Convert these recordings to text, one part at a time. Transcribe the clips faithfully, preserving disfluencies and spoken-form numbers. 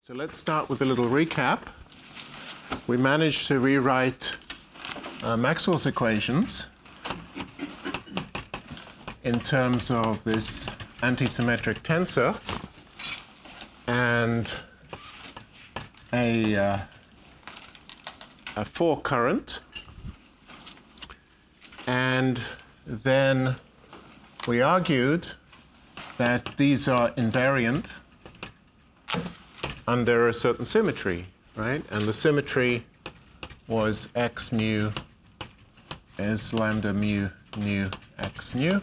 So let's start with a little recap. We managed to rewrite uh, Maxwell's equations in terms of this antisymmetric tensor and a, uh, a fork current. And then we argued that these are invariant under a certain symmetry, right? And the symmetry was x mu is lambda mu nu x nu.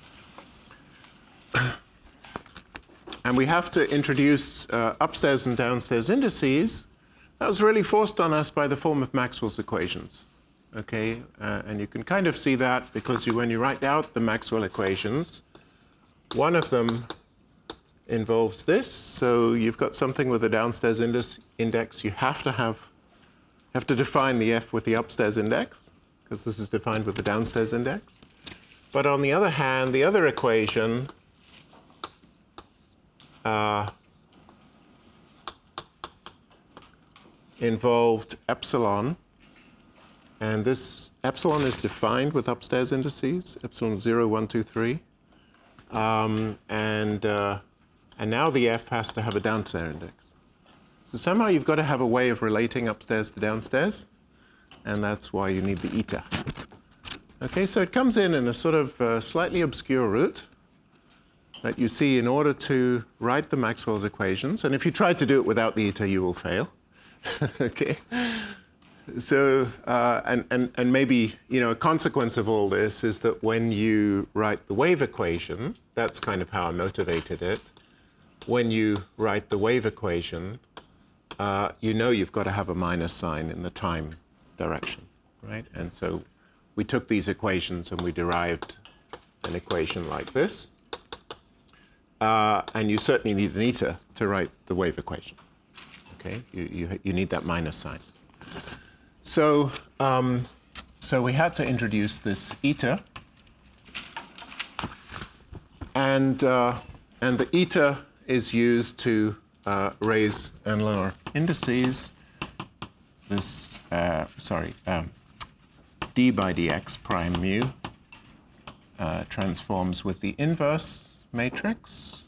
And we have to introduce uh, upstairs and downstairs indices. That was really forced on us by the form of Maxwell's equations. Okay, uh, and you can kind of see that because you, when you write out the Maxwell equations, one of them involves this. So you've got something with a downstairs index, index. You have to have, have to define the f with the upstairs index, because this is defined with the downstairs index. But on the other hand, the other equation uh, involved epsilon. And this epsilon is defined with upstairs indices, epsilon zero, one, two, three. Um, and, uh, and now the f has to have a downstairs index. So somehow you've got to have a way of relating upstairs to downstairs, and that's why you need the eta. Okay, so it comes in in a sort of uh, slightly obscure route that you see in order to write the Maxwell's equations. And if you try to do it without the eta, you will fail. Okay. So, uh, and, and, and maybe, you know, a consequence of all this is that when you write the wave equation, that's kind of how I motivated it. When you write the wave equation, uh, you know you've got to have a minus sign in the time direction, right? And so we took these equations and we derived an equation like this. Uh, and you certainly need an eta to write the wave equation, okay? You, you, you need that minus sign. So, um, so we had to introduce this eta, and, uh, and the eta is used to uh, raise and lower indices. This, uh, sorry, um, d by dx prime mu uh, transforms with the inverse matrix.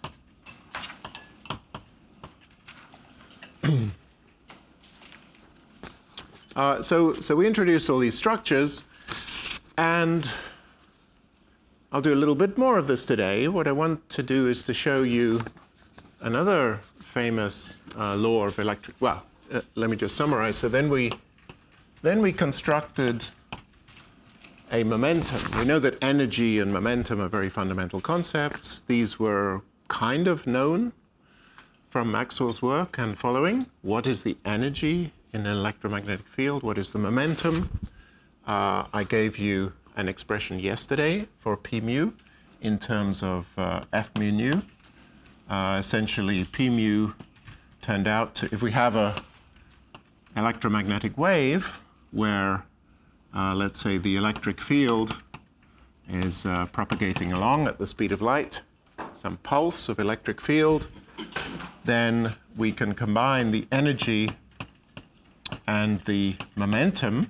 Uh, so, so we introduced all these structures, and I'll do a little bit more of this today. What I want to do is to show you another famous uh, law of electric. Well, uh, let me just summarize. So then we, then we constructed a momentum. We know that energy and momentum are very fundamental concepts. These were kind of known from Maxwell's work and following. What is the energy in an electromagnetic field? What is the momentum? Uh, I gave you an expression yesterday for P mu in terms of uh, F mu nu. Uh, essentially, P mu turned out to, if we have a electromagnetic wave where, uh, let's say, the electric field is uh, propagating along at the speed of light, some pulse of electric field, then we can combine the energy and the momentum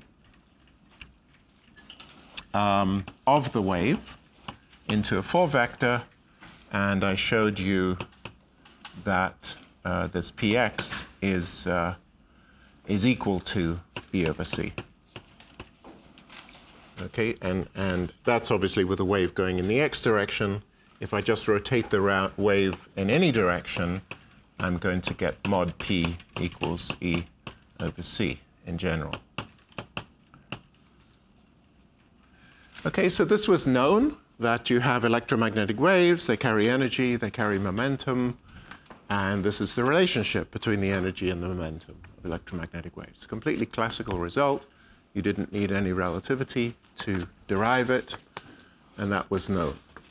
um, of the wave into a four vector, and I showed you that uh, this px is, uh, is equal to E over c. Okay, and, and that's obviously with a wave going in the x direction. If I just rotate the wave in any direction, I'm going to get mod p equals E over c in general. Okay, so this was known that you have electromagnetic waves, they carry energy, they carry momentum, and this is the relationship between the energy and the momentum of electromagnetic waves. A completely classical result. You didn't need any relativity to derive it, and that was known.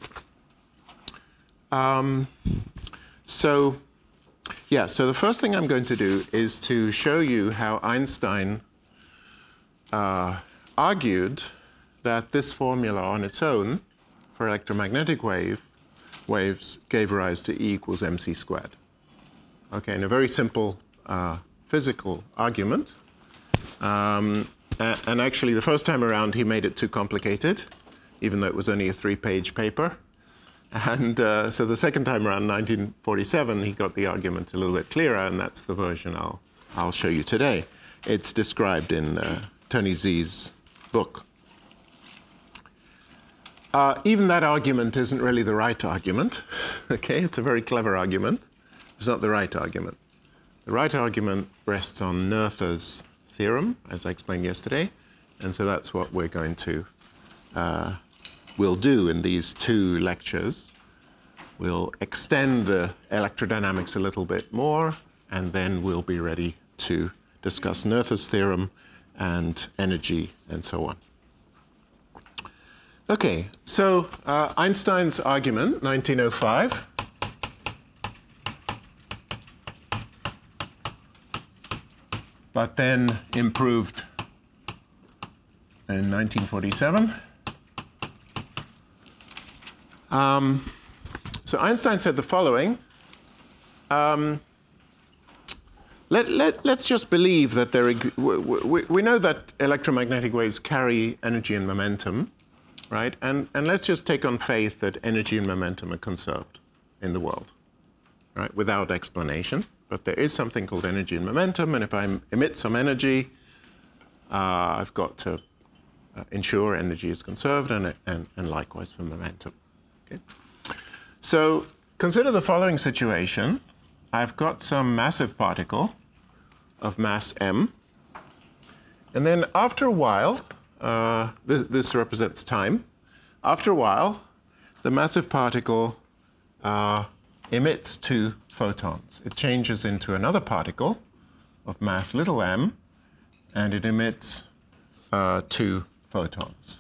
Um, so Yeah, so the first thing I'm going to do is to show you how Einstein uh, argued that this formula on its own for electromagnetic wave waves gave rise to E equals mc squared. Okay, in a very simple uh, physical argument. Um, and actually, the first time around, he made it too complicated, even though it was only a three-page paper. And uh, so the second time around, nineteen forty-seven, he got the argument a little bit clearer, and that's the version I'll, I'll show you today. It's described in uh, Tony Z's book. Uh, even that argument isn't really the right argument. Okay, it's a very clever argument. It's not the right argument. The right argument rests on Noether's theorem, as I explained yesterday, and so that's what we're going to uh, we'll do in these two lectures. We'll extend the electrodynamics a little bit more, and then we'll be ready to discuss Noether's theorem and energy and so on. Okay, so uh, Einstein's argument, nineteen oh five. But then improved in nineteen forty-seven. Um, so Einstein said the following. Um, let, let, let's just believe that there, we, we, we know that electromagnetic waves carry energy and momentum, right? And, and let's just take on faith that energy and momentum are conserved in the world, right, without explanation. But there is something called energy and momentum, and if I emit some energy, uh, I've got to uh, ensure energy is conserved, and, and, and likewise for momentum. Okay? So consider the following situation. I've got some massive particle of mass m, and then after a while, uh, this, this represents time, after a while, the massive particle uh, emits two photons. It changes into another particle of mass little m, and it emits uh, two photons.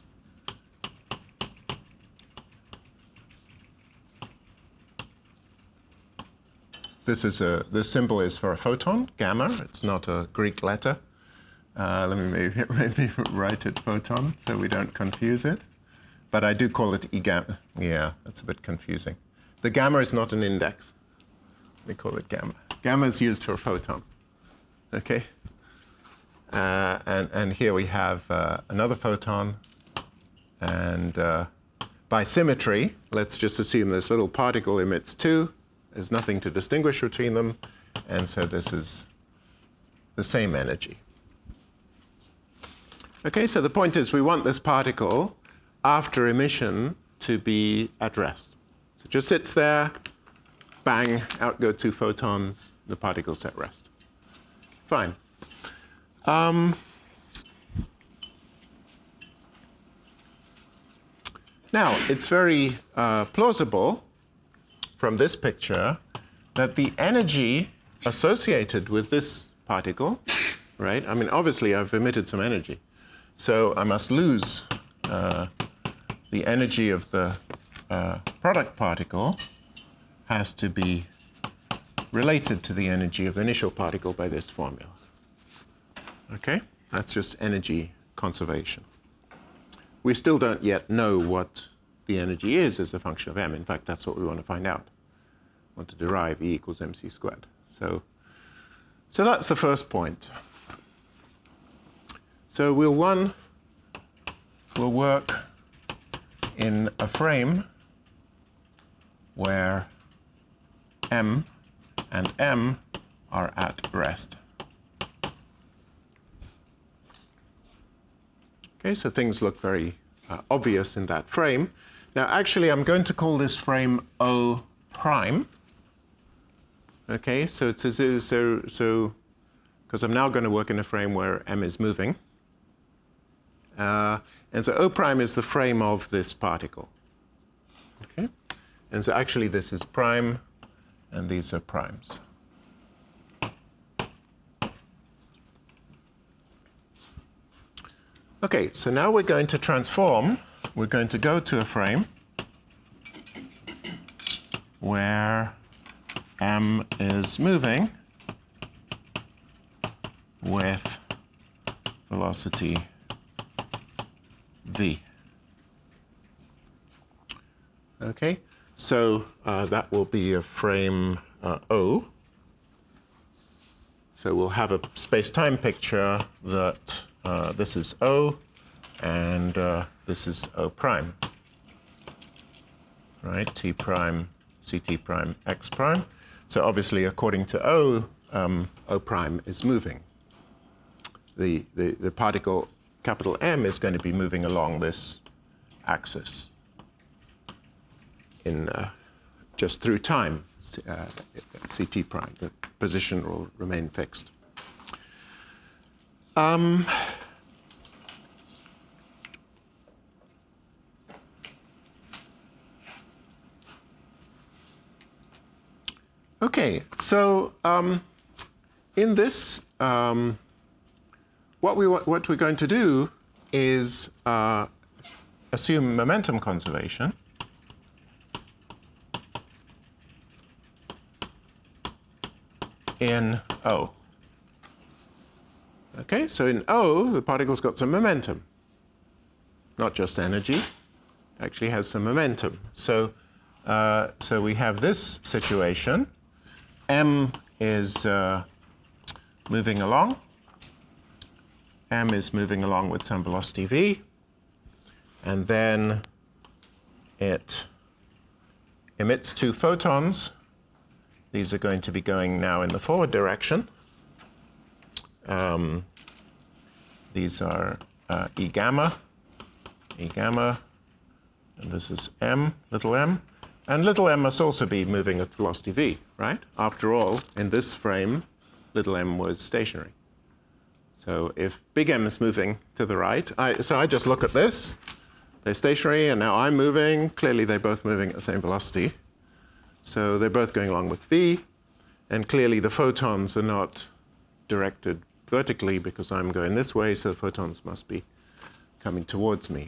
This is a, this symbol is for a photon, gamma. It's not a Greek letter. Uh, let me maybe, maybe write it photon so we don't confuse it. But I do call it E gamma. Yeah, that's a bit confusing. The gamma is not an index. We call it gamma. Gamma is used for a photon. Okay? Uh, and, and here we have uh, another photon. And uh, by symmetry, let's just assume this little particle emits two. There's nothing to distinguish between them. And so this is the same energy. Okay, so the point is we want this particle, after emission, to be at rest. So it just sits there. Bang, out go two photons, the particle's at rest. Fine. Um, now, it's very uh, plausible from this picture that the energy associated with this particle, right? I mean, obviously, I've emitted some energy. So I must lose uh, the energy of the uh, product particle has to be related to the energy of the initial particle by this formula. Okay? That's just energy conservation. We still don't yet know what the energy is as a function of m. In fact, that's what we want to find out. We want to derive E equals mc squared. So, so that's the first point. So we'll, one, we'll work in a frame where m and m are at rest. Okay, so things look very uh, obvious in that frame. Now, actually, I'm going to call this frame O prime. Okay, so it's so so so because I'm now going to work in a frame where m is moving, uh, and so O prime is the frame of this particle. Okay. And so actually this is prime, and these are primes. Okay, so now we're going to transform. We're going to go to a frame where m is moving with velocity v. Okay, so uh, that will be a frame uh, O. So we'll have a space-time picture that uh, this is O, and uh, this is O prime, right? T prime, Ct prime, X prime. So obviously, according to O, um, O prime is moving. The, the, the particle capital M is going to be moving along this axis in uh, just through time, uh, Ct prime. The position will remain fixed. Um, okay, so um, in this, um, what we what we're going to do is uh, assume momentum conservation. In O. Okay, so in O, the particle's got some momentum. Not just energy, it actually has some momentum. So, uh, so we have this situation. M is uh, moving along. M is moving along with some velocity v. And then it emits two photons. These are going to be going now in the forward direction. Um, these are uh, E gamma, E gamma, and this is M, little m. And little m must also be moving at velocity v, right? After all, in this frame, little m was stationary. So if big M is moving to the right, I, so I just look at this. They're stationary, and now I'm moving. Clearly, they're both moving at the same velocity. So they're both going along with v, and clearly the photons are not directed vertically because I'm going this way, so the photons must be coming towards me,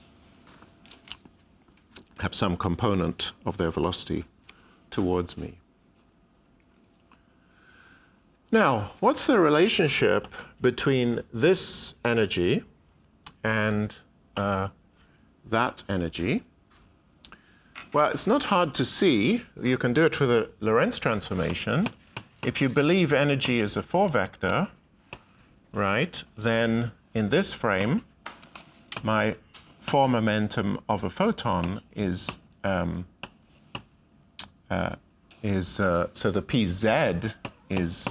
have some component of their velocity towards me. Now, what's the relationship between this energy and uh, that energy? Well, it's not hard to see. You can do it with a Lorentz transformation. If you believe energy is a four-vector, right, then in this frame, my four momentum of a photon is, um, uh, is uh, so the Pz is,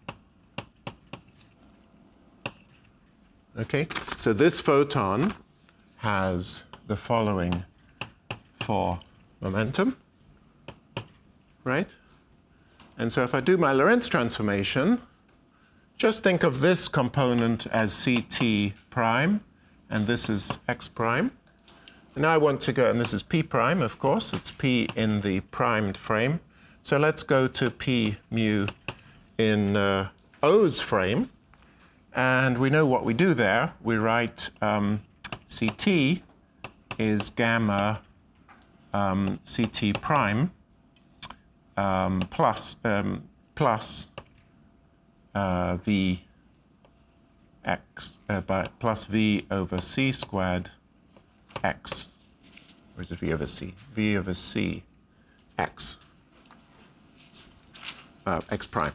okay? So this photon has the following four momentum, right? And so if I do my Lorentz transformation, just think of this component as Ct prime, and this is X prime. And now I want to go, and this is P prime, of course, it's P in the primed frame. So let's go to P mu in uh, O's frame, and we know what we do there. We write um, Ct is gamma Um, Ct prime um, plus, um, plus uh, V x uh, by, plus V over C squared x. Or is it V over C? V over C x. Uh, x prime.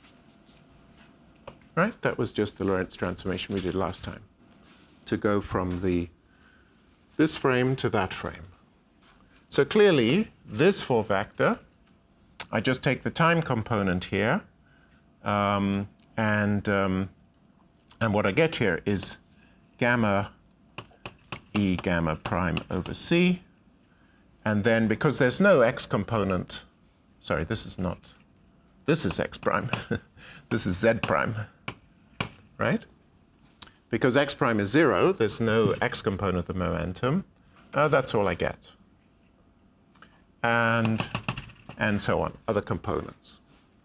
Right? That was just the Lorentz transformation we did last time. To go from the this frame to that frame. So clearly, this four-vector, I just take the time component here, um, and, um, and what I get here is gamma E gamma prime over C. And then because there's no X component, sorry, this is not, this is X prime. This is Z prime, right? Because X prime is zero, there's no X component of the momentum. Uh, that's all I get. And, and so on, other components.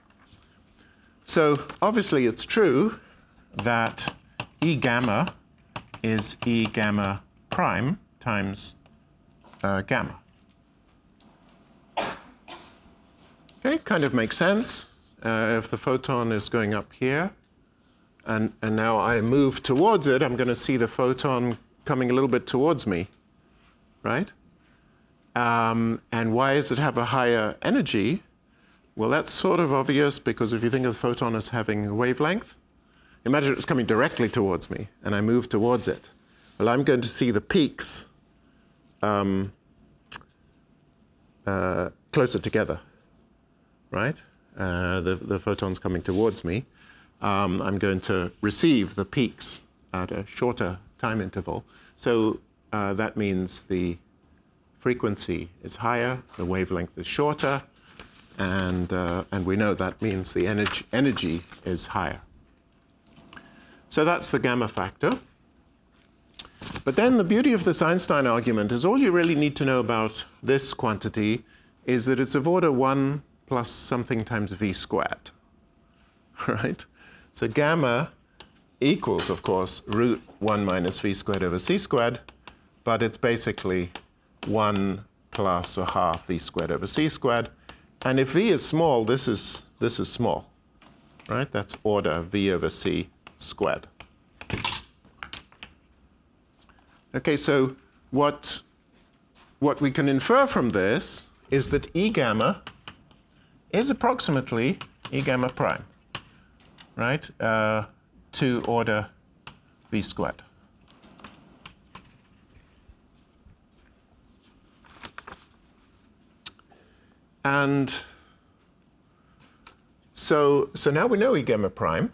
So obviously it's true that E gamma is E gamma prime times uh, gamma. Okay, kind of makes sense. Uh, if the photon is going up here, and, and now I move towards it, I'm going to see the photon coming a little bit towards me, right? Um, and why does it have a higher energy? Well, that's sort of obvious, because if you think of the photon as having a wavelength, imagine it's coming directly towards me, and I move towards it. Well, I'm going to see the peaks um, uh, closer together, right? Uh, the, the photon's coming towards me. Um, I'm going to receive the peaks at a shorter time interval. So uh, that means the frequency is higher, the wavelength is shorter, and, uh, and we know that means the energy, energy is higher. So that's the gamma factor. But then the beauty of this Einstein argument is all you really need to know about this quantity is that it's of order one plus something times v squared, right? So gamma equals, of course, root one minus v squared over c squared, but it's basically one plus or half v squared over c squared. And if v is small, this is, this is small, right? That's order v over c squared. Okay, so what, what we can infer from this is that E gamma is approximately E gamma prime, right, uh, to order v squared. And so, so now we know E gamma prime.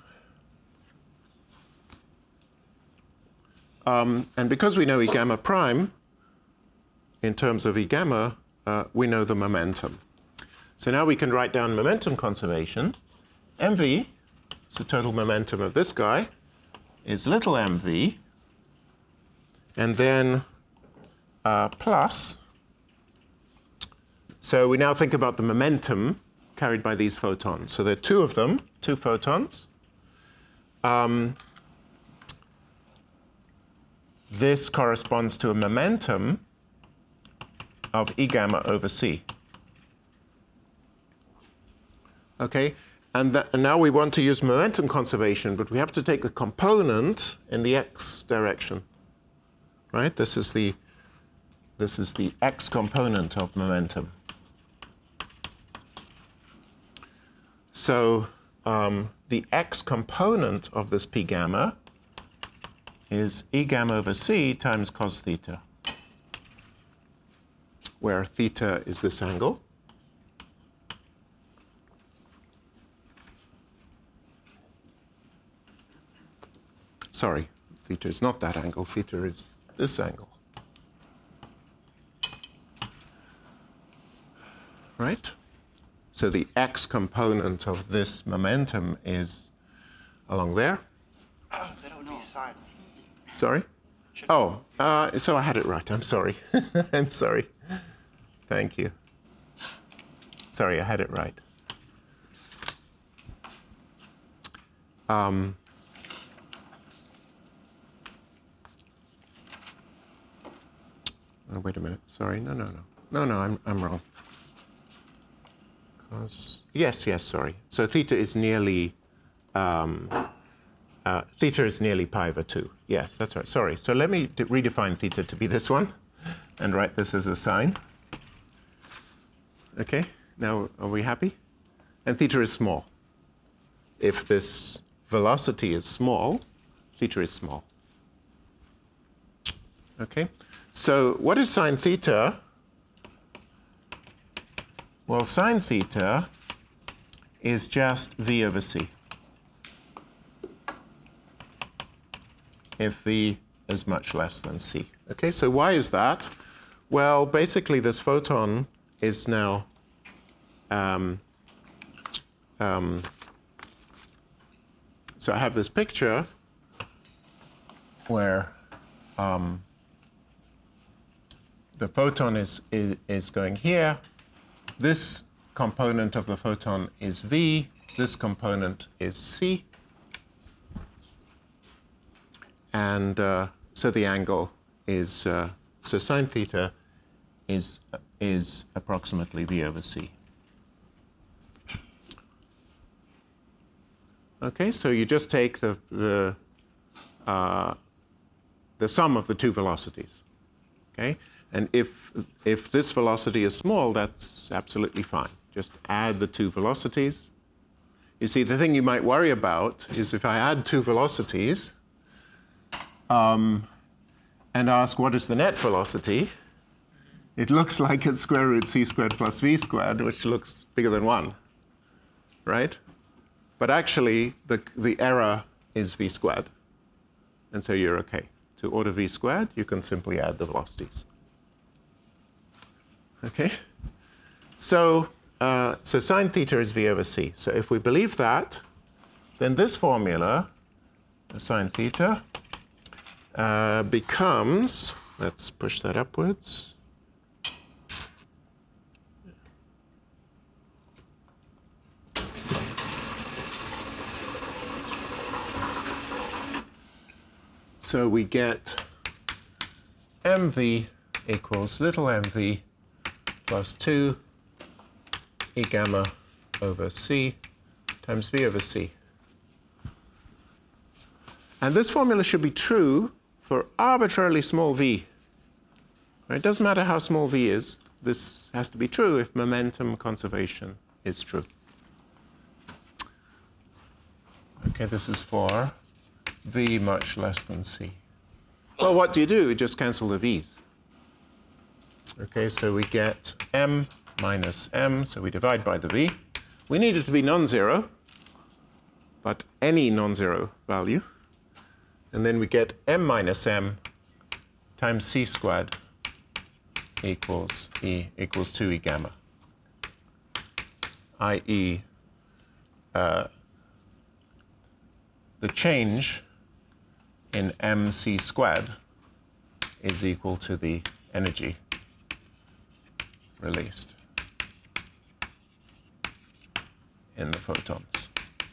Um, and because we know E gamma prime, in terms of E gamma, uh, we know the momentum. So now we can write down momentum conservation. Mv, so total momentum of this guy, is little mv, and then uh, plus. So we now think about the momentum carried by these photons. So there are two of them, two photons. Um, This corresponds to a momentum of E gamma over c. Okay, and, that, and now we want to use momentum conservation, but we have to take the component in the x direction, right? This is the, this is the x component of momentum. So um, the x component of this P gamma is E gamma over c times cos theta, where theta is this angle. Sorry, theta is not that angle, theta is this angle. Right? So the x component of this momentum is along there. Oh, they don't know. Side. Sorry? Oh, uh, so I had it right. I'm sorry. I'm sorry. Thank you. Sorry, I had it right. Um, oh, wait a minute. Sorry. No, no, no. No, no, I'm, I'm wrong. Cos, yes, yes, sorry. So theta is nearly... Um, Uh, theta is nearly pi over two. Yes, that's right. Sorry. So let me redefine theta to be this one and write this as a sine. Okay, now are we happy? And theta is small. If this velocity is small, theta is small. Okay, so what is sine theta? Well, sine theta is just v over c. If v is much less than c. Okay, so why is that? Well, basically this photon is now um, um, so I have this picture where um, the photon is, is, is going here. This component of the photon is v, this component is c. And uh, so the angle is, uh, so sine theta is, is approximately v over c. Okay, so you just take the, the, uh, the sum of the two velocities. Okay, and if, if this velocity is small, that's absolutely fine. Just add the two velocities. You see, the thing you might worry about is if I add two velocities um, and ask what is the net velocity, it looks like it's square root c squared plus v squared, which looks bigger than one, right? But actually, the, the error is v squared. And so you're OK. To order v squared, you can simply add the velocities. OK? So, uh, so sine theta is v over c. So if we believe that, then this formula, sine theta, uh, becomes, let's push that upwards. So we get mv equals little mv plus two e gamma over c times v over c. And this formula should be true for arbitrarily small v. Right? It doesn't matter how small v is. This has to be true if momentum conservation is true. OK, this is for v much less than c. Well, what do you do? You just cancel the v's. OK, so we get m minus m, so we divide by the v. We need it to be non-zero, but any non-zero value. And then we get m minus m times c squared equals e equals two e gamma, that is, uh, the change in mc squared is equal to the energy released in the photons.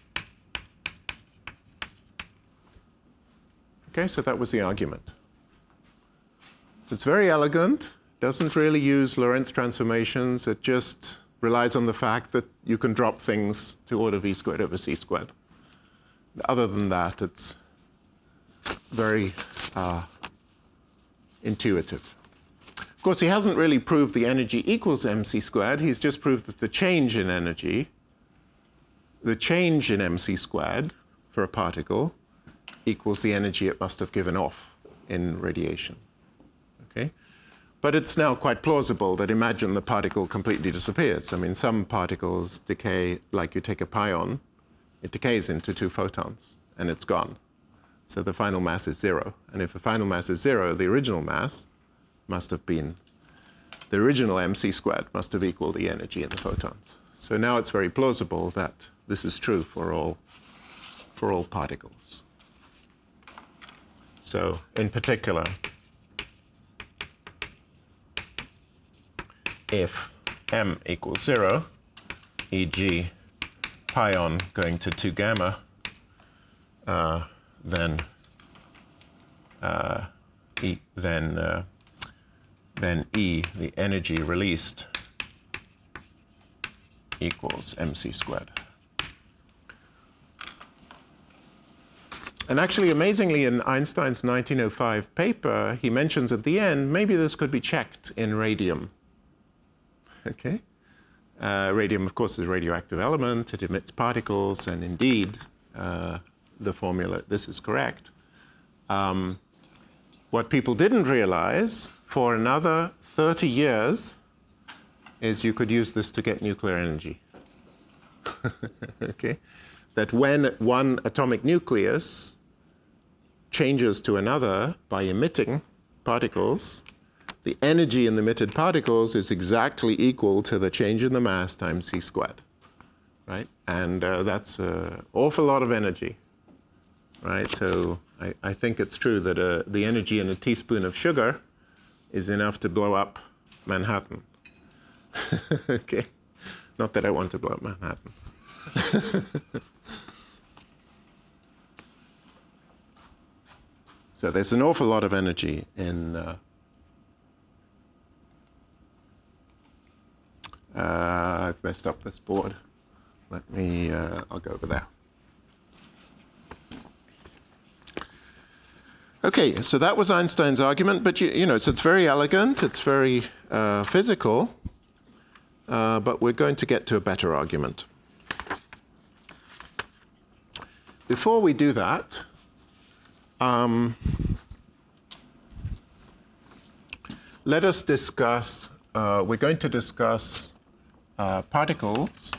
Okay, so that was the argument. It's very elegant, doesn't really use Lorentz transformations. It just relies on the fact that you can drop things to order v squared over c squared. Other than that, it's very uh, intuitive. Of course, he hasn't really proved the energy equals mc squared. He's just proved that the change in energy, the change in mc squared for a particle, equals the energy it must have given off in radiation. Okay? But it's now quite plausible that imagine the particle completely disappears. I mean, some particles decay, like you take a pion, it decays into two photons, and it's gone. So the final mass is zero. And if the final mass is zero, the original mass must have been, the original mc squared must have equaled the energy in the photons. So now it's very plausible that this is true for all, for all particles. So in particular, if m equals zero, for example, pion going to two gamma, uh, then uh, e, then uh, then E, the energy released, equals mc squared. And actually, amazingly, in Einstein's nineteen oh five paper, he mentions at the end, maybe this could be checked in radium. Okay? Uh, radium, of course, is a radioactive element. It emits particles, and indeed, uh, the formula, this is correct. Um, what people didn't realize for another thirty years is you could use this to get nuclear energy. Okay? That when one atomic nucleus changes to another by emitting particles, the energy in the emitted particles is exactly equal to the change in the mass times c squared, right? And uh, that's an awful lot of energy, right? So I, I think it's true that uh, the energy in a teaspoon of sugar is enough to blow up Manhattan. Okay? Not that I want to blow up Manhattan. So there's an awful lot of energy in uh, Uh, I've messed up this board. Let me, uh, I'll go over there. Okay, so that was Einstein's argument, but you, you know, so it's very elegant, it's very uh, physical. uh, but we're going to get to a better argument. Before we do that, um, let us discuss, uh, we're going to discuss uh, particles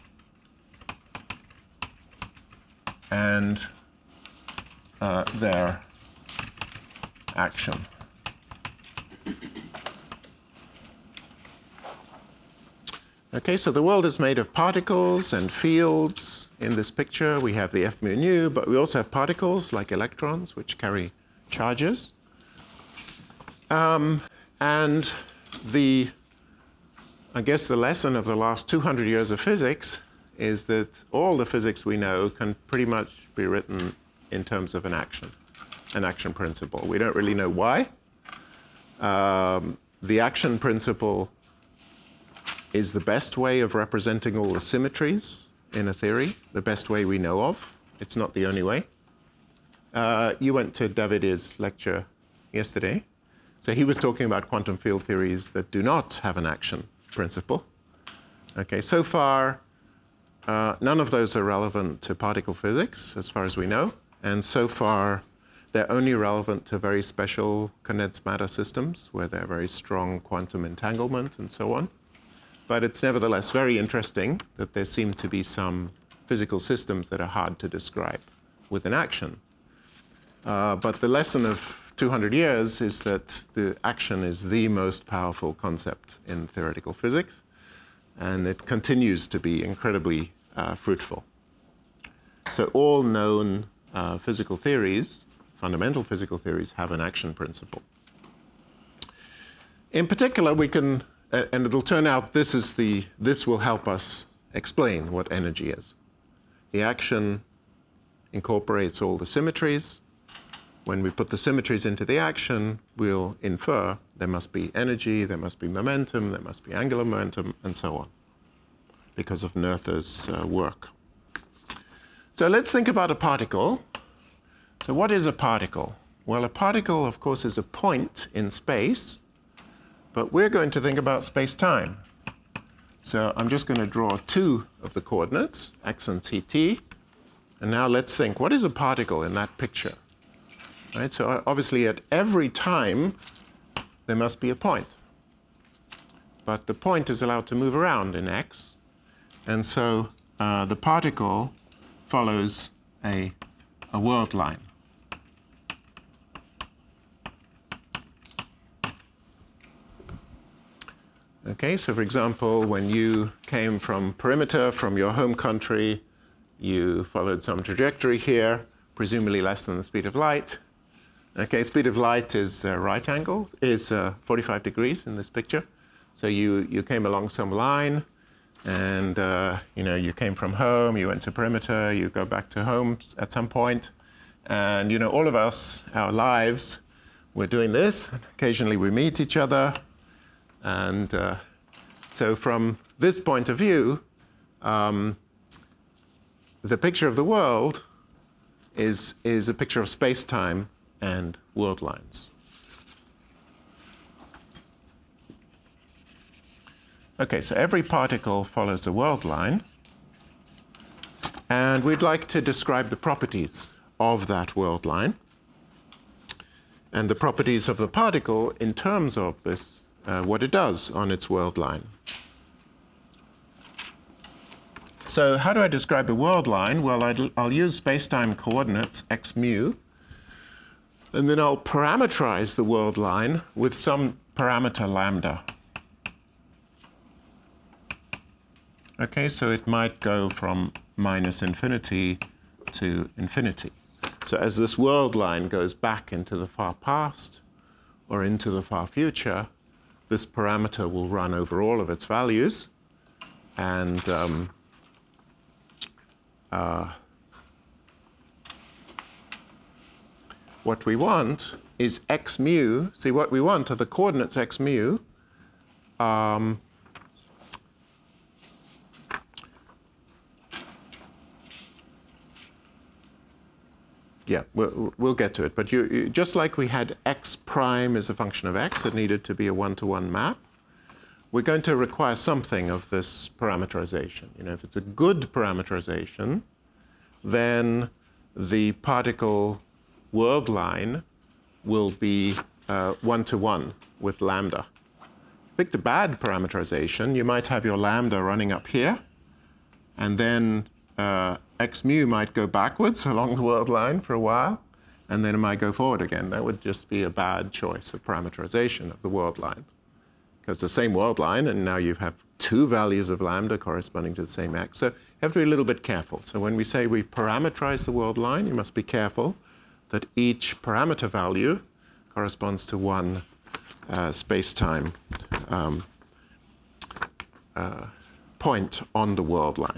and uh, their action. Okay, so the world is made of particles and fields. In this picture, we have the F mu nu, but we also have particles like electrons, which carry charges. Um, and the, I guess the lesson of the last two hundred years of physics is that all the physics we know can pretty much be written in terms of an action, an action principle. We don't really know why. Um, the action principle is the best way of representing all the symmetries in a theory, the best way we know of. It's not the only way. Uh, you went to David's lecture yesterday. So he was talking about quantum field theories that do not have an action principle. Okay, so far, uh, none of those are relevant to particle physics, as far as we know. And so far, they're only relevant to very special condensed matter systems, where they're very strong quantum entanglement and so on. But it's nevertheless very interesting that there seem to be some physical systems that are hard to describe with an action. Uh, but the lesson of two hundred years is that the action is the most powerful concept in theoretical physics, and it continues to be incredibly uh, fruitful. So all known uh, physical theories, fundamental physical theories, have an action principle. In particular, we can and it'll turn out this is the, this will help us explain what energy is. The action incorporates all the symmetries. When we put the symmetries into the action, we'll infer there must be energy, there must be momentum, there must be angular momentum, and so on, because of Noether's uh, work. So let's think about a particle. So what is a particle? Well, a particle, of course, is a point in space. But we're going to think about space-time. So I'm just going to draw two of the coordinates, x and ct. And now let's think, what is a particle in that picture? Right? So obviously at every time, there must be a point. But the point is allowed to move around in x. And so uh, the particle follows a, a world line. Okay, so for example, when you came from perimeter, from your home country, you followed some trajectory here, presumably less than the speed of light. Okay, speed of light is uh, right angle, is uh, forty-five degrees in this picture. So you, you came along some line, and uh, you know, you came from home, you went to perimeter, you go back to home at some point. And you know, all of us, our lives, we're doing this. Occasionally we meet each other. And uh, so from this point of view, um, the picture of the world is, is a picture of space-time and world lines. Okay, so every particle follows a world line. And we'd like to describe the properties of that world line and the properties of the particle in terms of this Uh, what it does on its world line. So how do I describe a world line? Well, I'd, I'll use space-time coordinates x mu, and then I'll parameterize the world line with some parameter lambda. Okay, so it might go from minus infinity to infinity. So as this world line goes back into the far past or into the far future, this parameter will run over all of its values, and um, uh, what we want is x mu. See, what we want are the coordinates x mu. Um, Yeah, we'll, we'll get to it. But you, you, just like we had x prime as a function of x, it needed to be a one-to-one map. we're going to require something of this parameterization. You know, if it's a good parameterization, then the particle world line will be uh, one-to-one with lambda. Picked a bad parameterization, you might have your lambda running up here, and then uh, x mu might go backwards along the world line for a while, and then it might go forward again. That would just be a bad choice of parameterization of the world line. Because the same world line, and now you have two values of lambda corresponding to the same x. So you have to be a little bit careful. So when we say we parameterize the world line, you must be careful that each parameter value corresponds to one uh, space-time um, uh, point on the world line.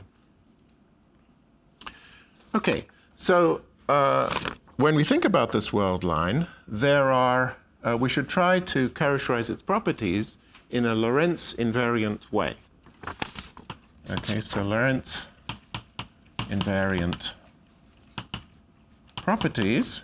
Okay, so uh, when we think about this world line, there are, uh, we should try to characterize its properties in a Lorentz invariant way. Okay, so Lorentz invariant properties.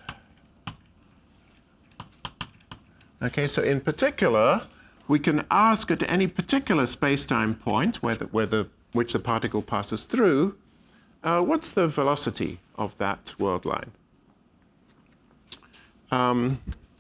Okay, so in particular, we can ask at any particular space-time point where the, where the, which the particle passes through, uh, what's the velocity of that world line? Um,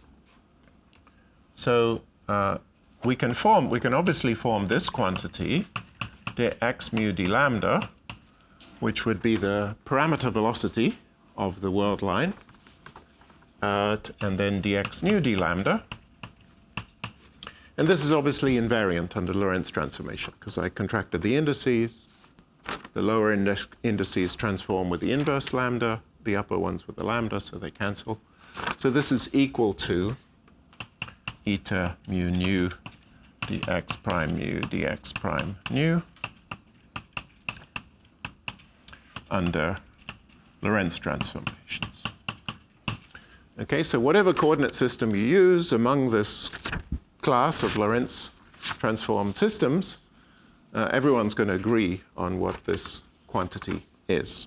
so uh, we can form, we can obviously form this quantity, dx mu d lambda, which would be the parameter velocity of the world line, uh, and then dx nu d lambda. And this is obviously invariant under Lorentz transformation, because I contracted the indices. The lower ind indices transform with the inverse lambda, the upper ones with the lambda, so they cancel. So this is equal to eta mu nu dx prime mu dx prime nu under Lorentz transformations. Okay, so whatever coordinate system you use among this class of Lorentz transformed systems, uh, everyone's going to agree on what this quantity is.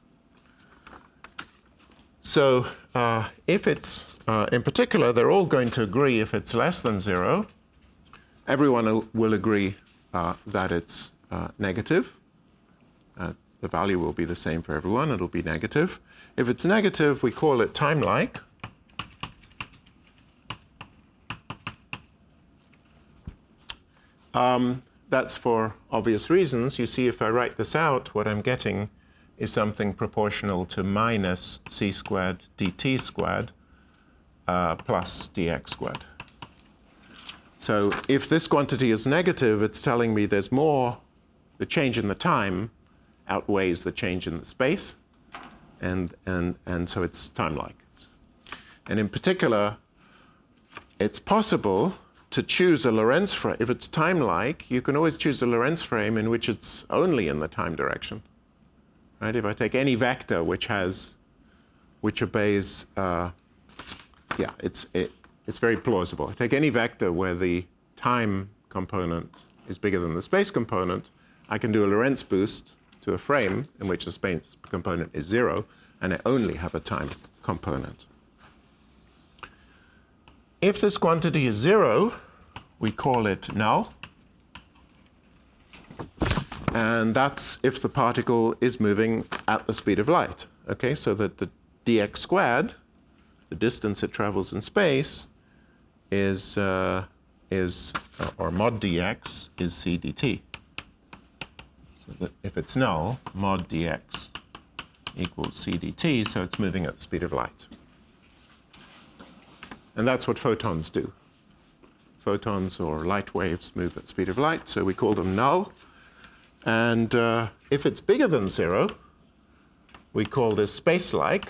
So uh, if it's, uh, in particular, they're all going to agree if it's less than zero. Everyone will agree uh, that it's uh, negative. Uh, the value will be the same for everyone. It'll be negative. If it's negative, we call it time-like. Um, that's for obvious reasons. You see, if I write this out, what I'm getting is something proportional to minus c squared dt squared uh, plus dx squared. So if this quantity is negative, it's telling me there's more, the change in the time outweighs the change in the space, and, and, and so it's time-like. And in particular, it's possible to choose a Lorentz frame. If it's time-like, you can always choose a Lorentz frame in which it's only in the time direction. Right? If I take any vector which has, which obeys, uh, yeah, it's, it, it's very plausible. I take any vector where the time component is bigger than the space component, I can do a Lorentz boost to a frame in which the space component is zero, and I only have a time component. If this quantity is zero, we call it null. And that's if the particle is moving at the speed of light. Okay, so that the dx squared, the distance it travels in space, is, uh, is or mod dx is c dt. So that if it's null, mod dx equals c dt, so it's moving at the speed of light. And that's what photons do. Photons or light waves move at the speed of light, so we call them null. And uh, if it's bigger than zero, we call this space-like.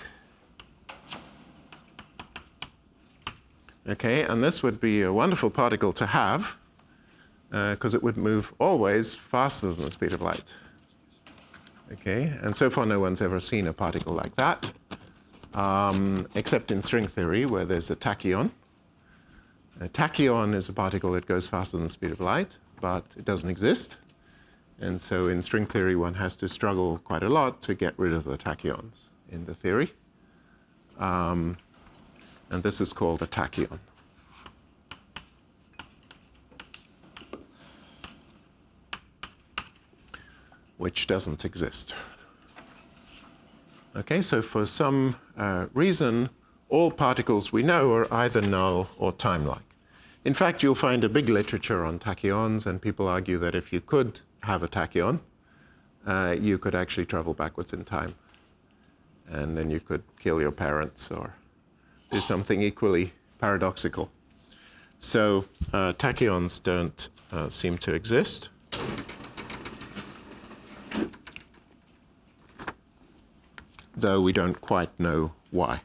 Okay, and this would be a wonderful particle to have, because uh, it would move always faster than the speed of light. Okay, and so far no one's ever seen a particle like that. Um, except in string theory, where there's a tachyon. A tachyon is a particle that goes faster than the speed of light, but it doesn't exist. And so in string theory, one has to struggle quite a lot to get rid of the tachyons in the theory. Um, and this is called a tachyon. which doesn't exist. Okay, so for some uh, reason, all particles we know are either null or time-like. In fact, you'll find a big literature on tachyons, and people argue that if you could have a tachyon, uh, you could actually travel backwards in time. And then you could kill your parents or do something equally paradoxical. So uh, tachyons don't uh, seem to exist. Though we don't quite know why.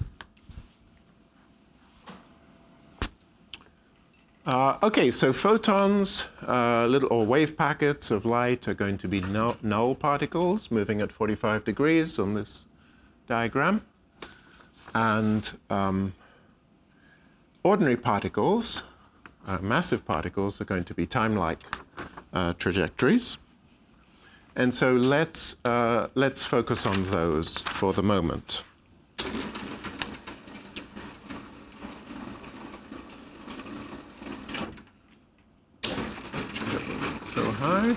Uh, okay, so photons, uh, little or wave packets of light are going to be null, null particles moving at forty-five degrees on this diagram. And um, ordinary particles, uh, massive particles, are going to be time-like uh, trajectories. And so let's, uh, let's focus on those for the moment. So high.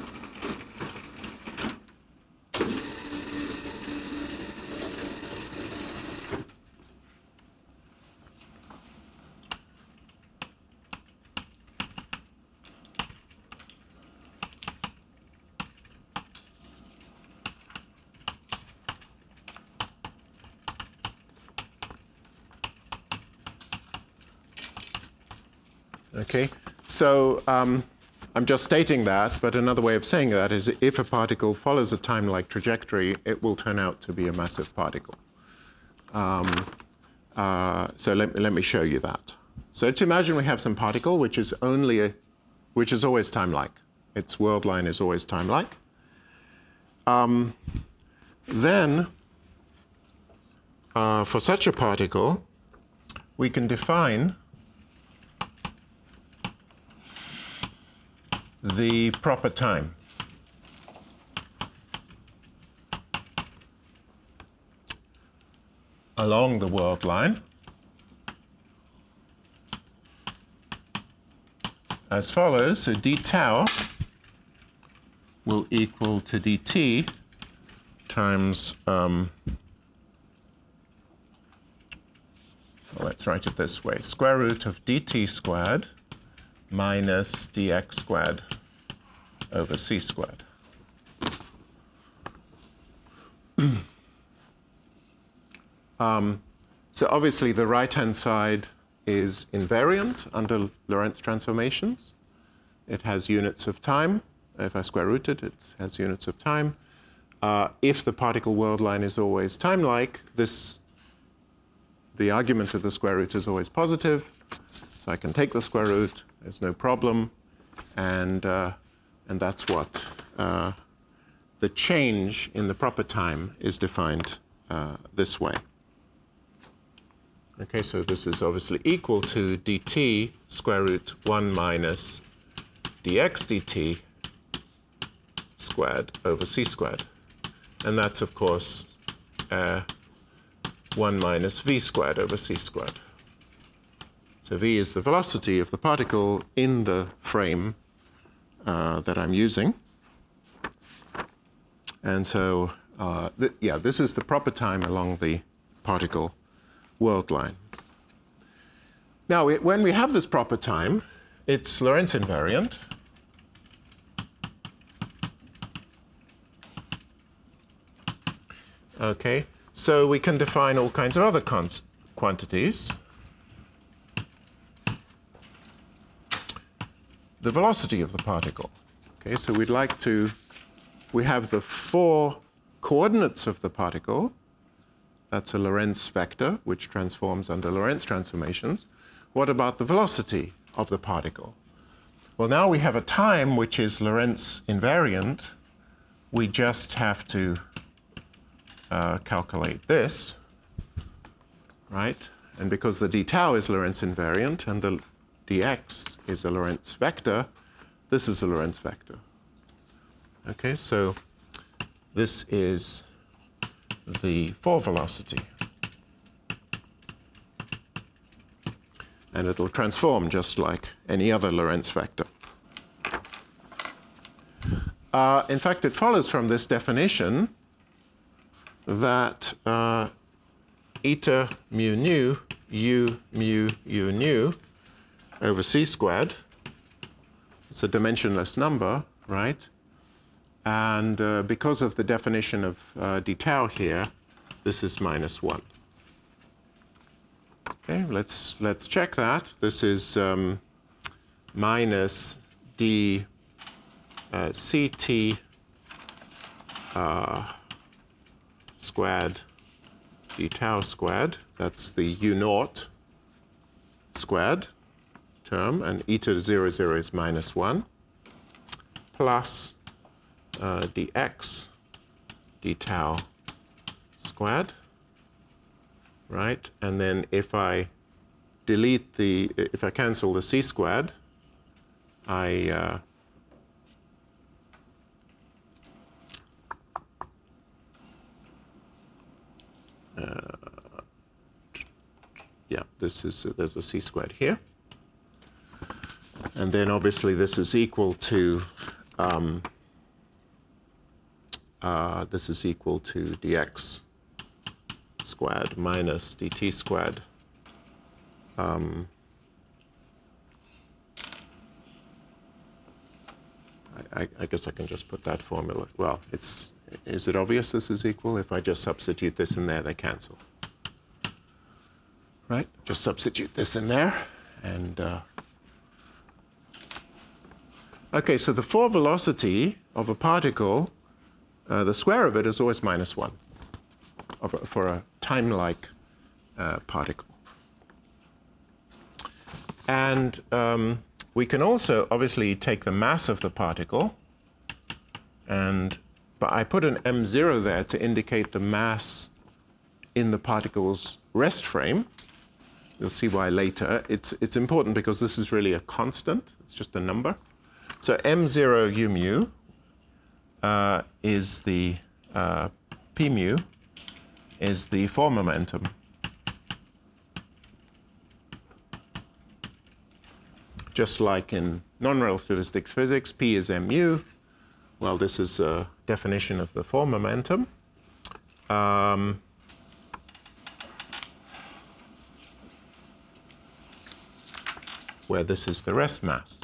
Okay, so um, I'm just stating that, but another way of saying that is if a particle follows a time-like trajectory, it will turn out to be a massive particle. Um, uh, so let, let me show you that. So let's imagine we have some particle which is only a, which is always time-like. Its world line is always time-like. Um, then, uh, for such a particle, we can define the proper time. Along the world line as follows. So d tau will equal to dt times, um, well, let's write it this way, square root of dt squared minus dx squared over c squared. um, so obviously the right-hand side is invariant under Lorentz transformations. It has units of time. If I square root it, it has units of time. Uh, if the particle world line is always time-like, this, the argument of the square root is always positive. So I can take the square root. There's no problem, and, uh, and that's what uh, the change in the proper time is defined uh, this way. Okay, so this is obviously equal to dt square root one minus dx dt squared over c squared. And that's, of course, uh, one minus v squared over c squared. So v is the velocity of the particle in the frame uh, that I'm using. And so, uh, th yeah, this is the proper time along the particle world line. Now, it, when we have this proper time, it's Lorentz invariant. Okay, so we can define all kinds of other quantities. The velocity of the particle. Okay, so we'd like to, we have the four coordinates of the particle. That's a Lorentz vector, which transforms under Lorentz transformations. What about the velocity of the particle? Well, now we have a time which is Lorentz invariant. We just have to uh, calculate this, right? And because the d tau is Lorentz invariant and the dx is a Lorentz vector, this is a Lorentz vector. Okay, so this is the four velocity. And it'll transform just like any other Lorentz vector. uh, in fact, it follows from this definition that uh, eta mu nu u mu u nu over c squared, it's a dimensionless number, right? And uh, because of the definition of uh, d tau here, this is minus one. Okay, let's, let's check that. This is um, minus d uh, ct uh, squared d tau squared. That's the u naught squared term, and eta zero zero is minus one, plus uh, dx d tau squared, right? And then if I delete the, if I cancel the c squared, I uh, uh, yeah, this is, uh, there's a c squared here. And then obviously this is equal to, um, uh, this is equal to dx squared minus dt squared. Um, I, I guess I can just put that formula. Well, it's, is it obvious this is equal? If I just substitute this in there, they cancel. Right? Just substitute this in there. And uh, okay, so the four velocity of a particle, uh, the square of it is always minus one of a, for a time-like uh, particle. And um, we can also obviously take the mass of the particle, and but I put an m zero there to indicate the mass in the particle's rest frame. You'll see why later. It's, it's important because this is really a constant. It's just a number. So m zero u mu uh, is the uh, p mu is the form momentum. Just like in non-relativistic physics, p is mu. Well, this is a definition of the form momentum. Um, where this is the rest mass,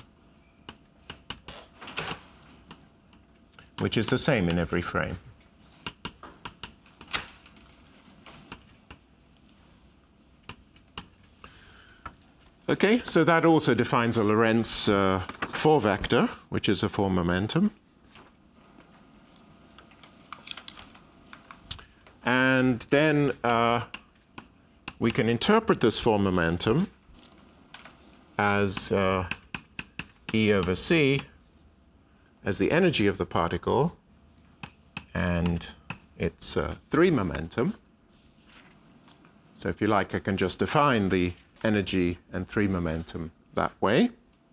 which is the same in every frame. Okay, so that also defines a Lorentz uh, four vector, which is a form momentum. And then uh, we can interpret this form momentum as uh, E over c as the energy of the particle, and it's uh, three momentum. So if you like, I can just define the energy and three momentum that way.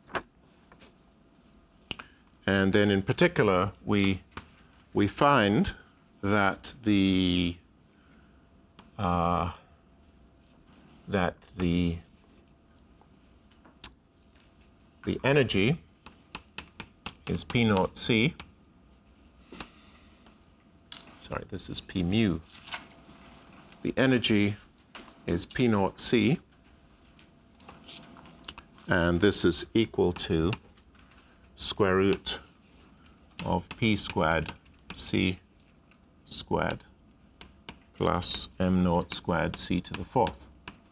And then in particular, we, we find that the, uh, that the The energy is P naught C. Sorry, this is P mu. The energy is P naught C, and this is equal to square root of P squared C squared plus m naught squared C to the fourth.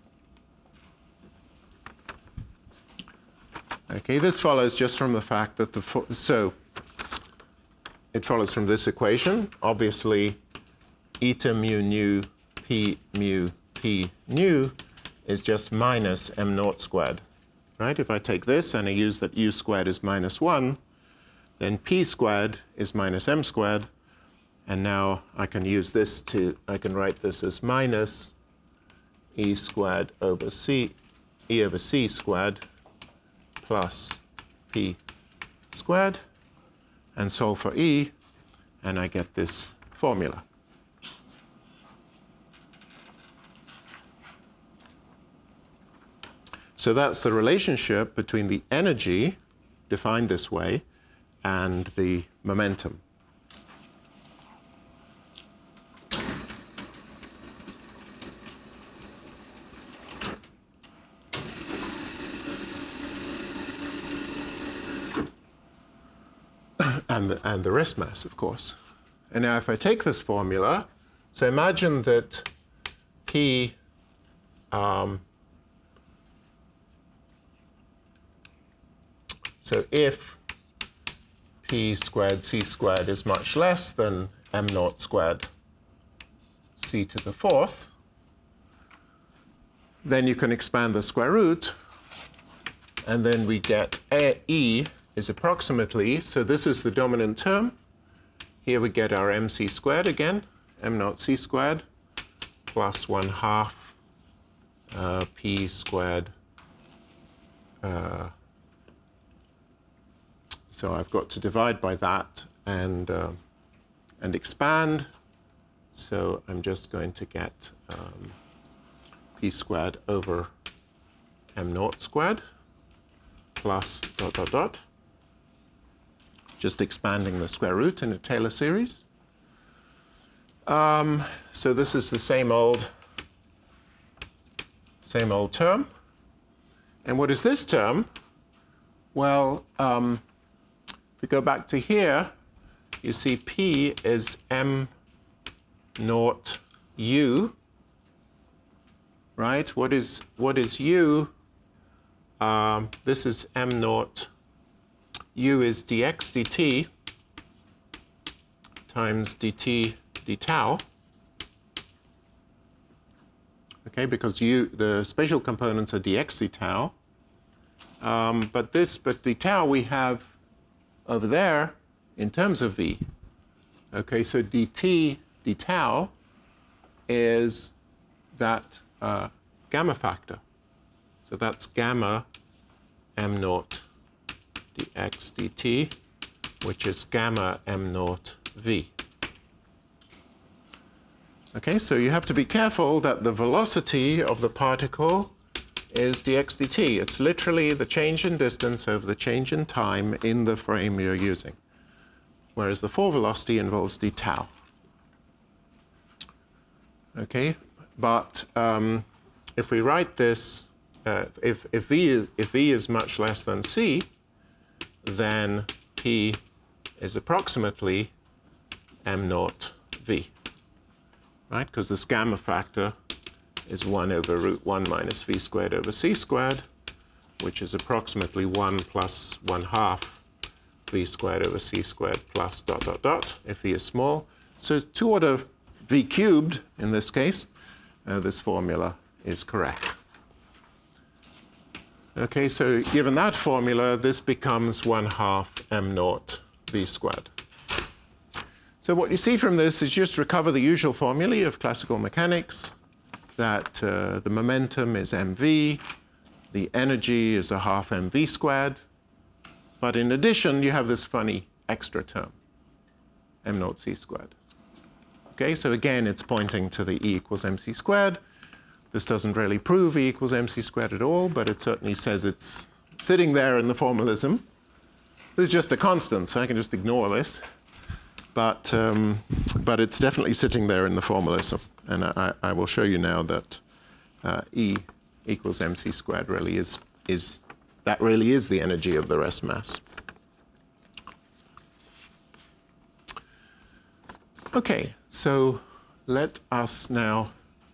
Okay, this follows just from the fact that the, so it follows from this equation. Obviously, eta mu nu p mu p nu is just minus m naught squared, right? If I take this and I use that u squared is minus one, then p squared is minus m squared, and now I can use this to, I can write this as minus e squared over c, e over c squared plus p squared, and solve for e, and I get this formula. So that's the relationship between the energy, defined this way, and the momentum. And the, and the rest mass, of course. And now if I take this formula, so imagine that P um, so if P squared C squared is much less than m naught squared C to the fourth, then you can expand the square root, and then we get A, E is approximately, so this is the dominant term. Here we get our mc squared again, m naught c squared, plus one half uh, p squared. Uh, so I've got to divide by that and, uh, and expand. So I'm just going to get um, p squared over m naught squared plus dot, dot, dot. Just expanding the square root in a Taylor series. Um, so this is the same old, same old term. And what is this term? Well, um, if we go back to here, you see P is m naught u, right? What is, what is u? Um, this is m naught. U is dx dt times dt d tau. Okay, because u, the spatial components are dx d tau. Um, but this, but the tau we have over there in terms of v. Okay, so dt d tau is that uh, gamma factor. So that's gamma m naught dx dt, which is gamma m naught v. Okay, so you have to be careful that the velocity of the particle is dx dt. It's literally the change in distance over the change in time in the frame you're using, whereas the Fore velocity involves d tau. Okay, but um, if we write this, uh, if, if, v is, if v is much less than c, then P is approximately m naught v, right? Because this gamma factor is one over root one minus v squared over c squared, which is approximately one plus one half v squared over c squared plus dot, dot, dot, if v is small. So two order v cubed, in this case, uh, this formula is correct. Okay, so given that formula, this becomes one half m naught v squared. So what you see from this is just recover the usual formulae of classical mechanics, that uh, the momentum is mv, the energy is a half mv squared, but in addition, you have this funny extra term, m naught c squared. Okay, so again, it's pointing to the E equals mc squared. This doesn't really prove E equals mc squared at all, but it certainly says it's sitting there in the formalism. This is just a constant, so I can just ignore this. But, um, but it's definitely sitting there in the formalism. And I, I will show you now that uh, E equals mc squared really is, is, that really is the energy of the rest mass. Okay, so let us now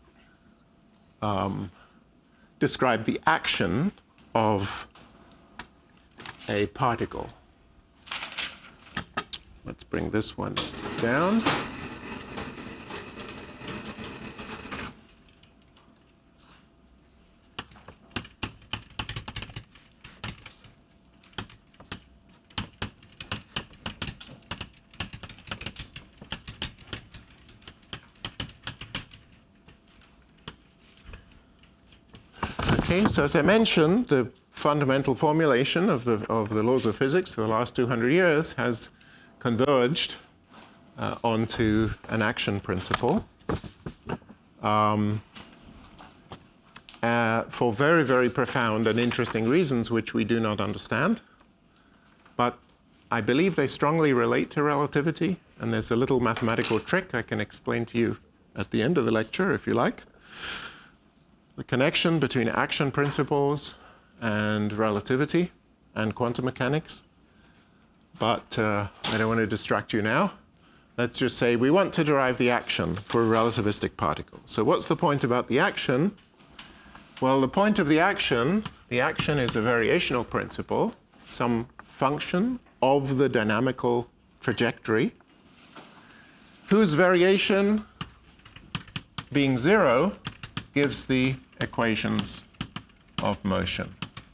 Um, describe the action of a particle. Let's bring this one down. Okay, so as I mentioned, the fundamental formulation of the, of the laws of physics for the last two hundred years has converged uh, onto an action principle um, uh, for very, very profound and interesting reasons which we do not understand. But I believe they strongly relate to relativity, and there's a little mathematical trick I can explain to you at the end of the lecture, if you like. The connection between action principles and relativity and quantum mechanics. But uh, I don't want to distract you now. Let's just say we want to derive the action for a relativistic particle. So what's the point about the action? Well, the point of the action, the action is a variational principle, some function of the dynamical trajectory, whose variation being zero gives the equations of motion.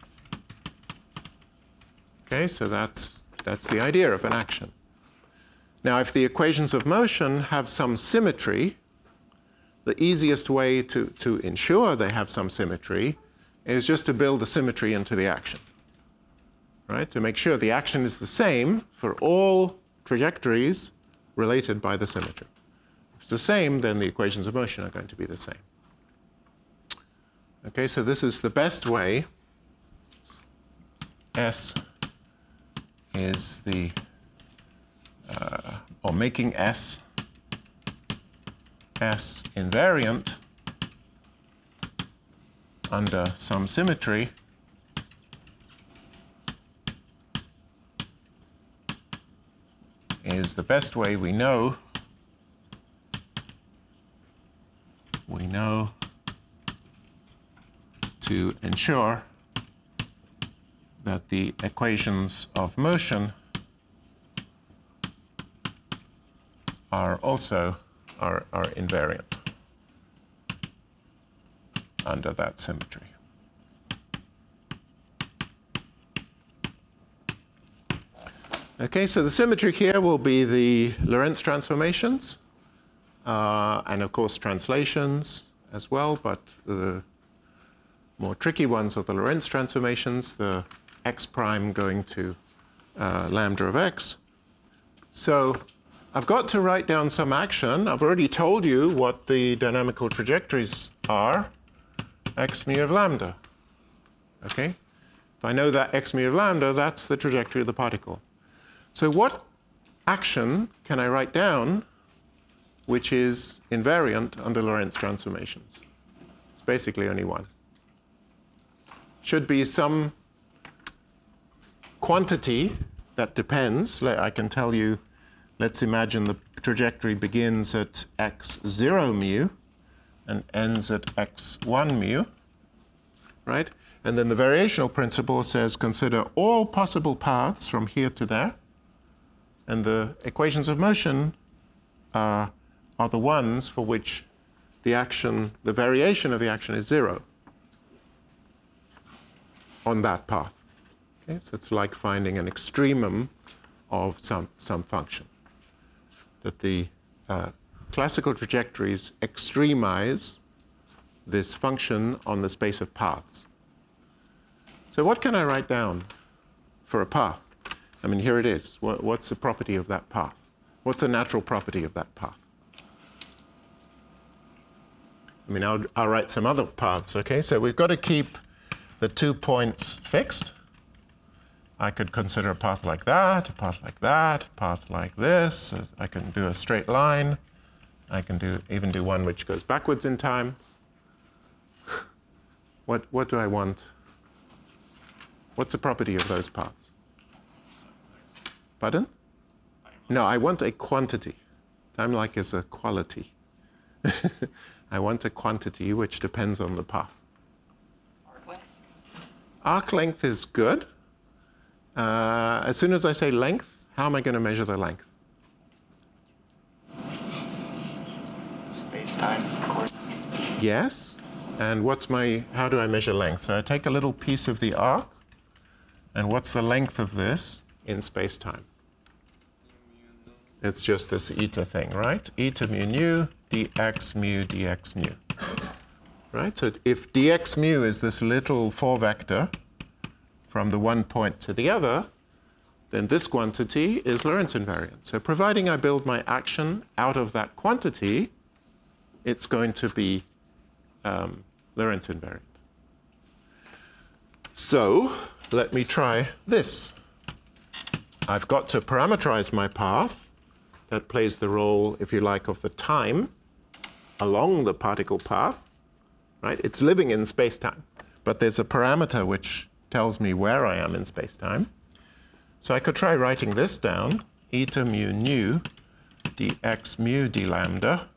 Okay, so that's, that's the idea of an action. Now, if the equations of motion have some symmetry, the easiest way to, to ensure they have some symmetry is just to build the symmetry into the action, right? To make sure the action is the same for all trajectories related by the symmetry. If it's the same, then the equations of motion are going to be the same. Okay, so this is the best way. S is the, uh, or making S, S invariant under some symmetry is the best way we know, we know to ensure that the equations of motion are also are, are invariant under that symmetry. Okay, so the symmetry here will be the Lorentz transformations, uh, and of course translations as well, but the more tricky ones are the Lorentz transformations, the x prime going to uh, lambda of x. So I've got to write down some action. I've already told you what the dynamical trajectories are, x mu of lambda. Okay? If I know that x mu of lambda, that's the trajectory of the particle. So what action can I write down which is invariant under Lorentz transformations? It's basically only one. Should be some quantity that depends. I can tell you, let's imagine the trajectory begins at x zero mu and ends at x one mu, right? And then the variational principle says consider all possible paths from here to there, and the equations of motion uh, are the ones for which the action, the variation of the action is zero on that path. Okay? So it's like finding an extremum of some, some function. That the uh, classical trajectories extremize this function on the space of paths. So what can I write down for a path? I mean, here it is. What, what's the property of that path? What's a natural property of that path? I mean, I'll, I'll write some other paths, okay? So we've got to keep the two points fixed. I could consider a path like that, a path like that, a path like this. I can do a straight line. I can do even do one which goes backwards in time. What, what do I want? What's the property of those paths? Pardon? No, I want a quantity. Time-like is a quality. I want a quantity which depends on the path. Arc length? Arc length is good. Uh, as soon as I say length, how am I going to measure the length? Space-time coordinates. Yes. And what's my, how do I measure length? So I take a little piece of the arc, and what's the length of this in space-time? It's just this eta thing, right? Eta mu nu, dx mu, dx nu. Right? So if dx mu is this little four vector from the one point to the other, then this quantity is Lorentz invariant. So providing I build my action out of that quantity, it's going to be um, Lorentz invariant. So let me try this. I've got to parameterize my path. That plays the role, if you like, of the time along the particle path, right? It's living in space-time, but there's a parameter which tells me where I am in space-time. So I could try writing this down, eta mu nu dx mu d lambda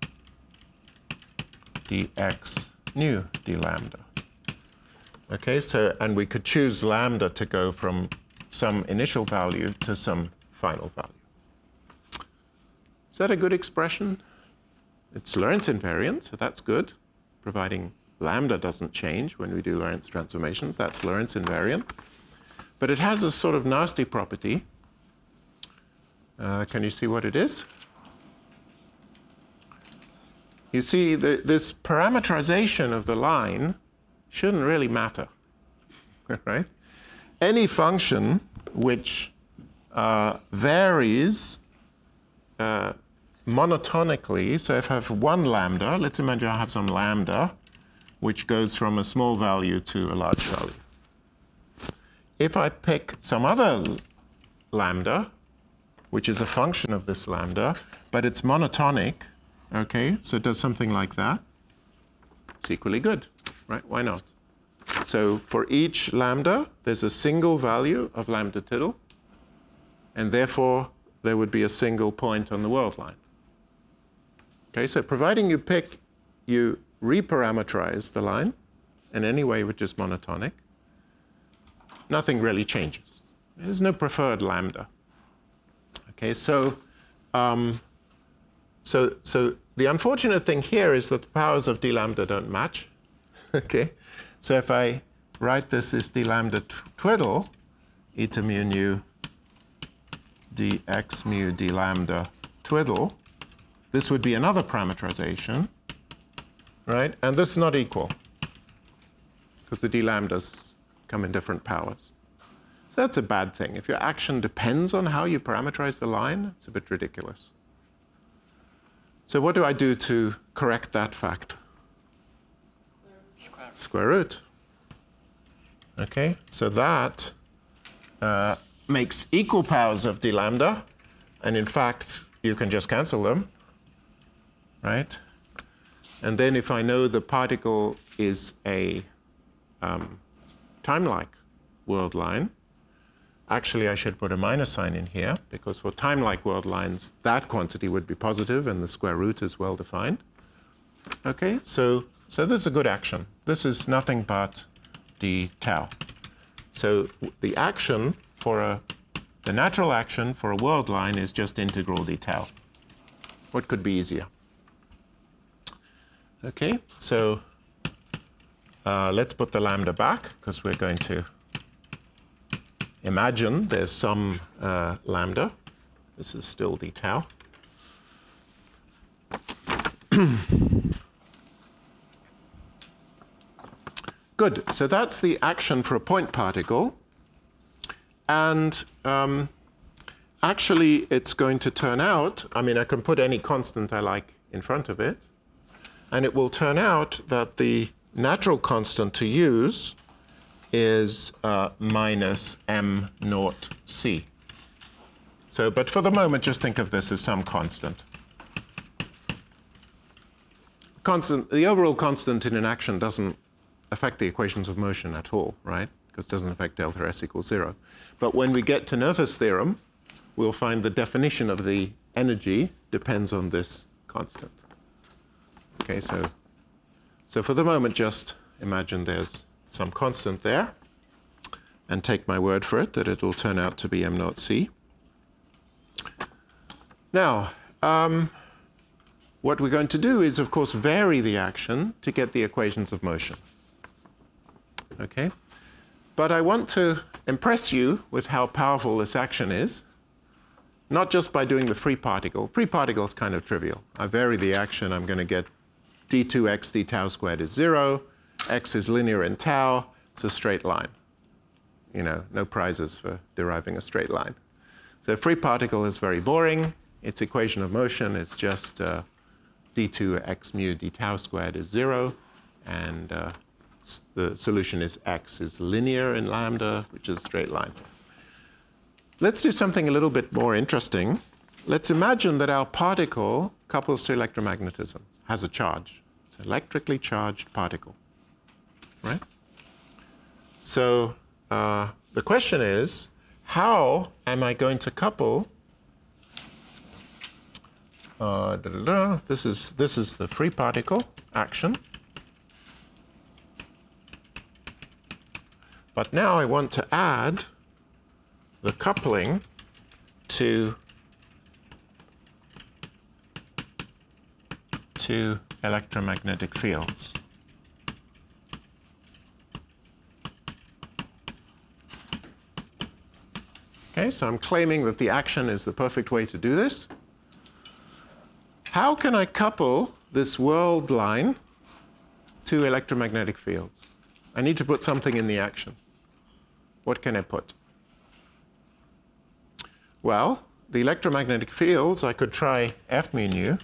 dx nu d lambda. Okay, so, and we could choose lambda to go from some initial value to some final value. Is that a good expression? It's Lorentz invariant, so that's good, providing lambda doesn't change when we do Lorentz transformations. That's Lorentz invariant. But it has a sort of nasty property. Uh, can you see what it is? You see, the, this parameterization of the line shouldn't really matter, right? Any function which uh, varies uh, monotonically, so if I have one lambda, let's imagine I have some lambda which goes from a small value to a large value. If I pick some other lambda, which is a function of this lambda, but it's monotonic, okay, so it does something like that, it's equally good, right? Why not? So for each lambda, there's a single value of lambda tittle, and therefore there would be a single point on the world line. Okay, so providing you pick, you reparameterize the line in any way which is monotonic, nothing really changes. There's no preferred lambda. Okay, so, um, so, so the unfortunate thing here is that the powers of d lambda don't match. Okay, so if I write this as d lambda twiddle, eta mu nu dx mu d lambda twiddle, this would be another parameterization, right? And this is not equal, because the d lambdas come in different powers. So that's a bad thing. If your action depends on how you parameterize the line, it's a bit ridiculous. So what do I do to correct that fact? Square. Square root. Okay, so that uh, makes equal powers of d lambda, and in fact, you can just cancel them, right? And then if I know the particle is a um, time-like world line, actually I should put a minus sign in here, because for time-like world lines, that quantity would be positive and the square root is well defined. Okay, so, so this is a good action. This is nothing but d tau. So the action for a, the natural action for a world line is just integral d tau. What could be easier? Okay, so uh, let's put the lambda back, because we're going to imagine there's some uh, lambda. This is still d tau. Good, so that's the action for a point particle. And um, actually, it's going to turn out, I mean, I can put any constant I like in front of it, and it will turn out that the natural constant to use is uh, minus m naught c. So, but for the moment, just think of this as some constant. Constant, the overall constant in an action doesn't affect the equations of motion at all, right? Because it doesn't affect delta S equals zero. But when we get to Noether's theorem, we'll find the definition of the energy depends on this constant. Okay, so, so for the moment, just imagine there's some constant there, and take my word for it that it'll turn out to be m naught c. Now, um, what we're going to do is, of course, vary the action to get the equations of motion. Okay? But I want to impress you with how powerful this action is, not just by doing the free particle. Free particle is kind of trivial. I vary the action, I'm going to get d two x d tau squared is zero, x is linear in tau, it's a straight line. You know, no prizes for deriving a straight line. So free particle is very boring. Its equation of motion is just uh, d two x mu d tau squared is zero, and uh, the solution is x is linear in lambda, which is a straight line. let's do something a little bit more interesting. Let's imagine that our particle couples to electromagnetism, has a charge. It's an electrically charged particle, right? So uh, the question is, how am I going to couple? Uh, da, da, da, this is this is the free particle action. But now I want to add the coupling to to electromagnetic fields. Okay, so I'm claiming that the action is the perfect way to do this. How can I couple this world line to electromagnetic fields? I need to put something in the action. What can I put? Well, the electromagnetic fields, I could try F mu nu,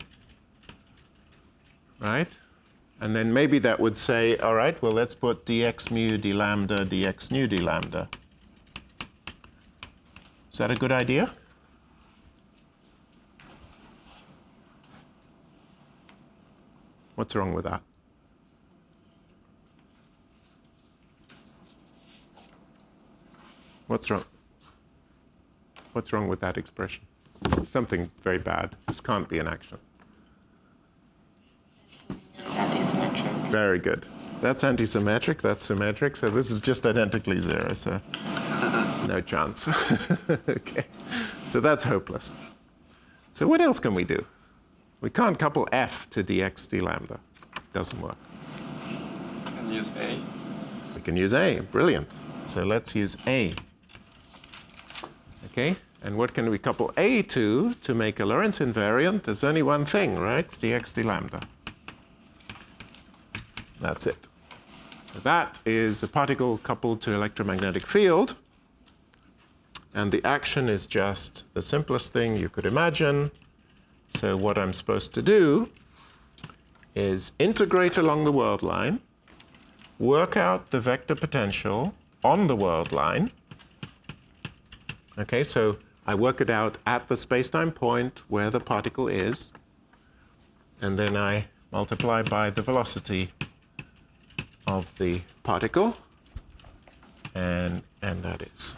right? And then maybe that would say, all right, well, let's put dx mu d lambda dx nu d lambda. Is that a good idea? What's wrong with that? What's wrong? What's wrong with that expression? Something very bad. This can't be an action. It's anti-symmetric. Very good. That's anti-symmetric, that's symmetric, so this is just identically zero, so no chance. Okay, so that's hopeless. So what else can we do? We can't couple F to dx d lambda. Doesn't work. And use A. We can use A, brilliant. So let's use A. Okay, and what can we couple A to to make a Lorentz invariant? There's only one thing, right? Dx d lambda. That's it. So that is a particle coupled to electromagnetic field. And the action is just the simplest thing you could imagine. So what I'm supposed to do is integrate along the world line, work out the vector potential on the world line. Okay, so I work it out at the space-time point where the particle is, and then I multiply by the velocity of the particle, and, and that is.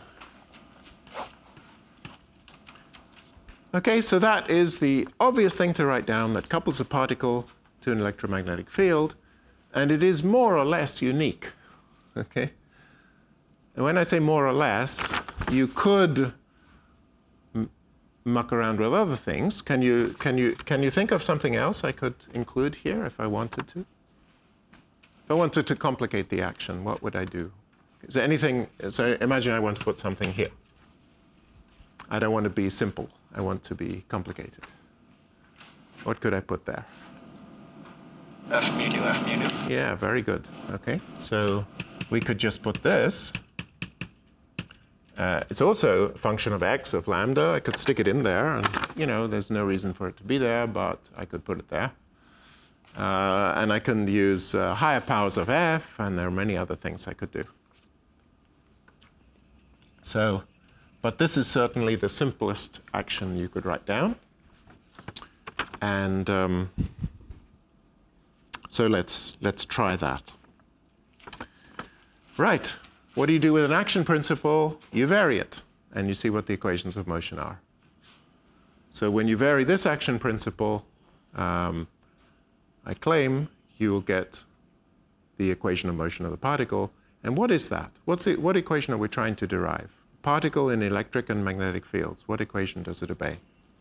Okay, so that is the obvious thing to write down that couples a particle to an electromagnetic field, and it is more or less unique. Okay? And when I say more or less, you could m muck around with other things. Can you, can, you, can you think of something else I could include here if I wanted to? If I wanted to complicate the action, what would I do? Is there anything, so imagine I want to put something here. I don't want to be simple. I want to be complicated. What could I put there? F mu nu, F mu nu. Yeah, very good. Okay, so we could just put this. Uh, it's also a function of x of lambda. I could stick it in there, and you know, there's no reason for it to be there, but I could put it there. Uh, and I can use uh, higher powers of f, and there are many other things I could do. So, but this is certainly the simplest action you could write down. And um, so let's, let's try that. Right, what do you do with an action principle? You vary it, and you see what the equations of motion are. So when you vary this action principle, um, I claim you will get the equation of motion of the particle. And what is that? What's it, what equation are we trying to derive? Particle in electric and magnetic fields. What equation does it obey?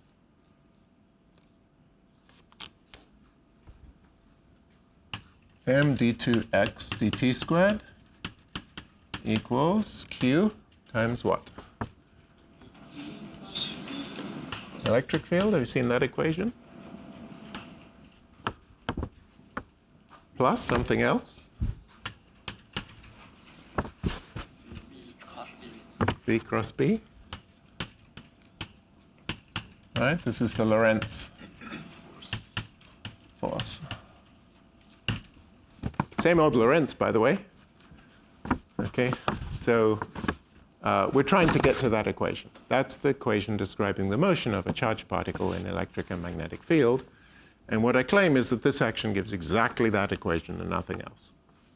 M d two x dt squared equals q times what? Electric field, have you seen that equation? Plus something else? B cross B. Right, this is the Lorentz force. Same old Lorentz, by the way. Okay, so Uh, we're trying to get to that equation. That's the equation describing the motion of a charged particle in an electric and magnetic field. And what I claim is that this action gives exactly that equation and nothing else.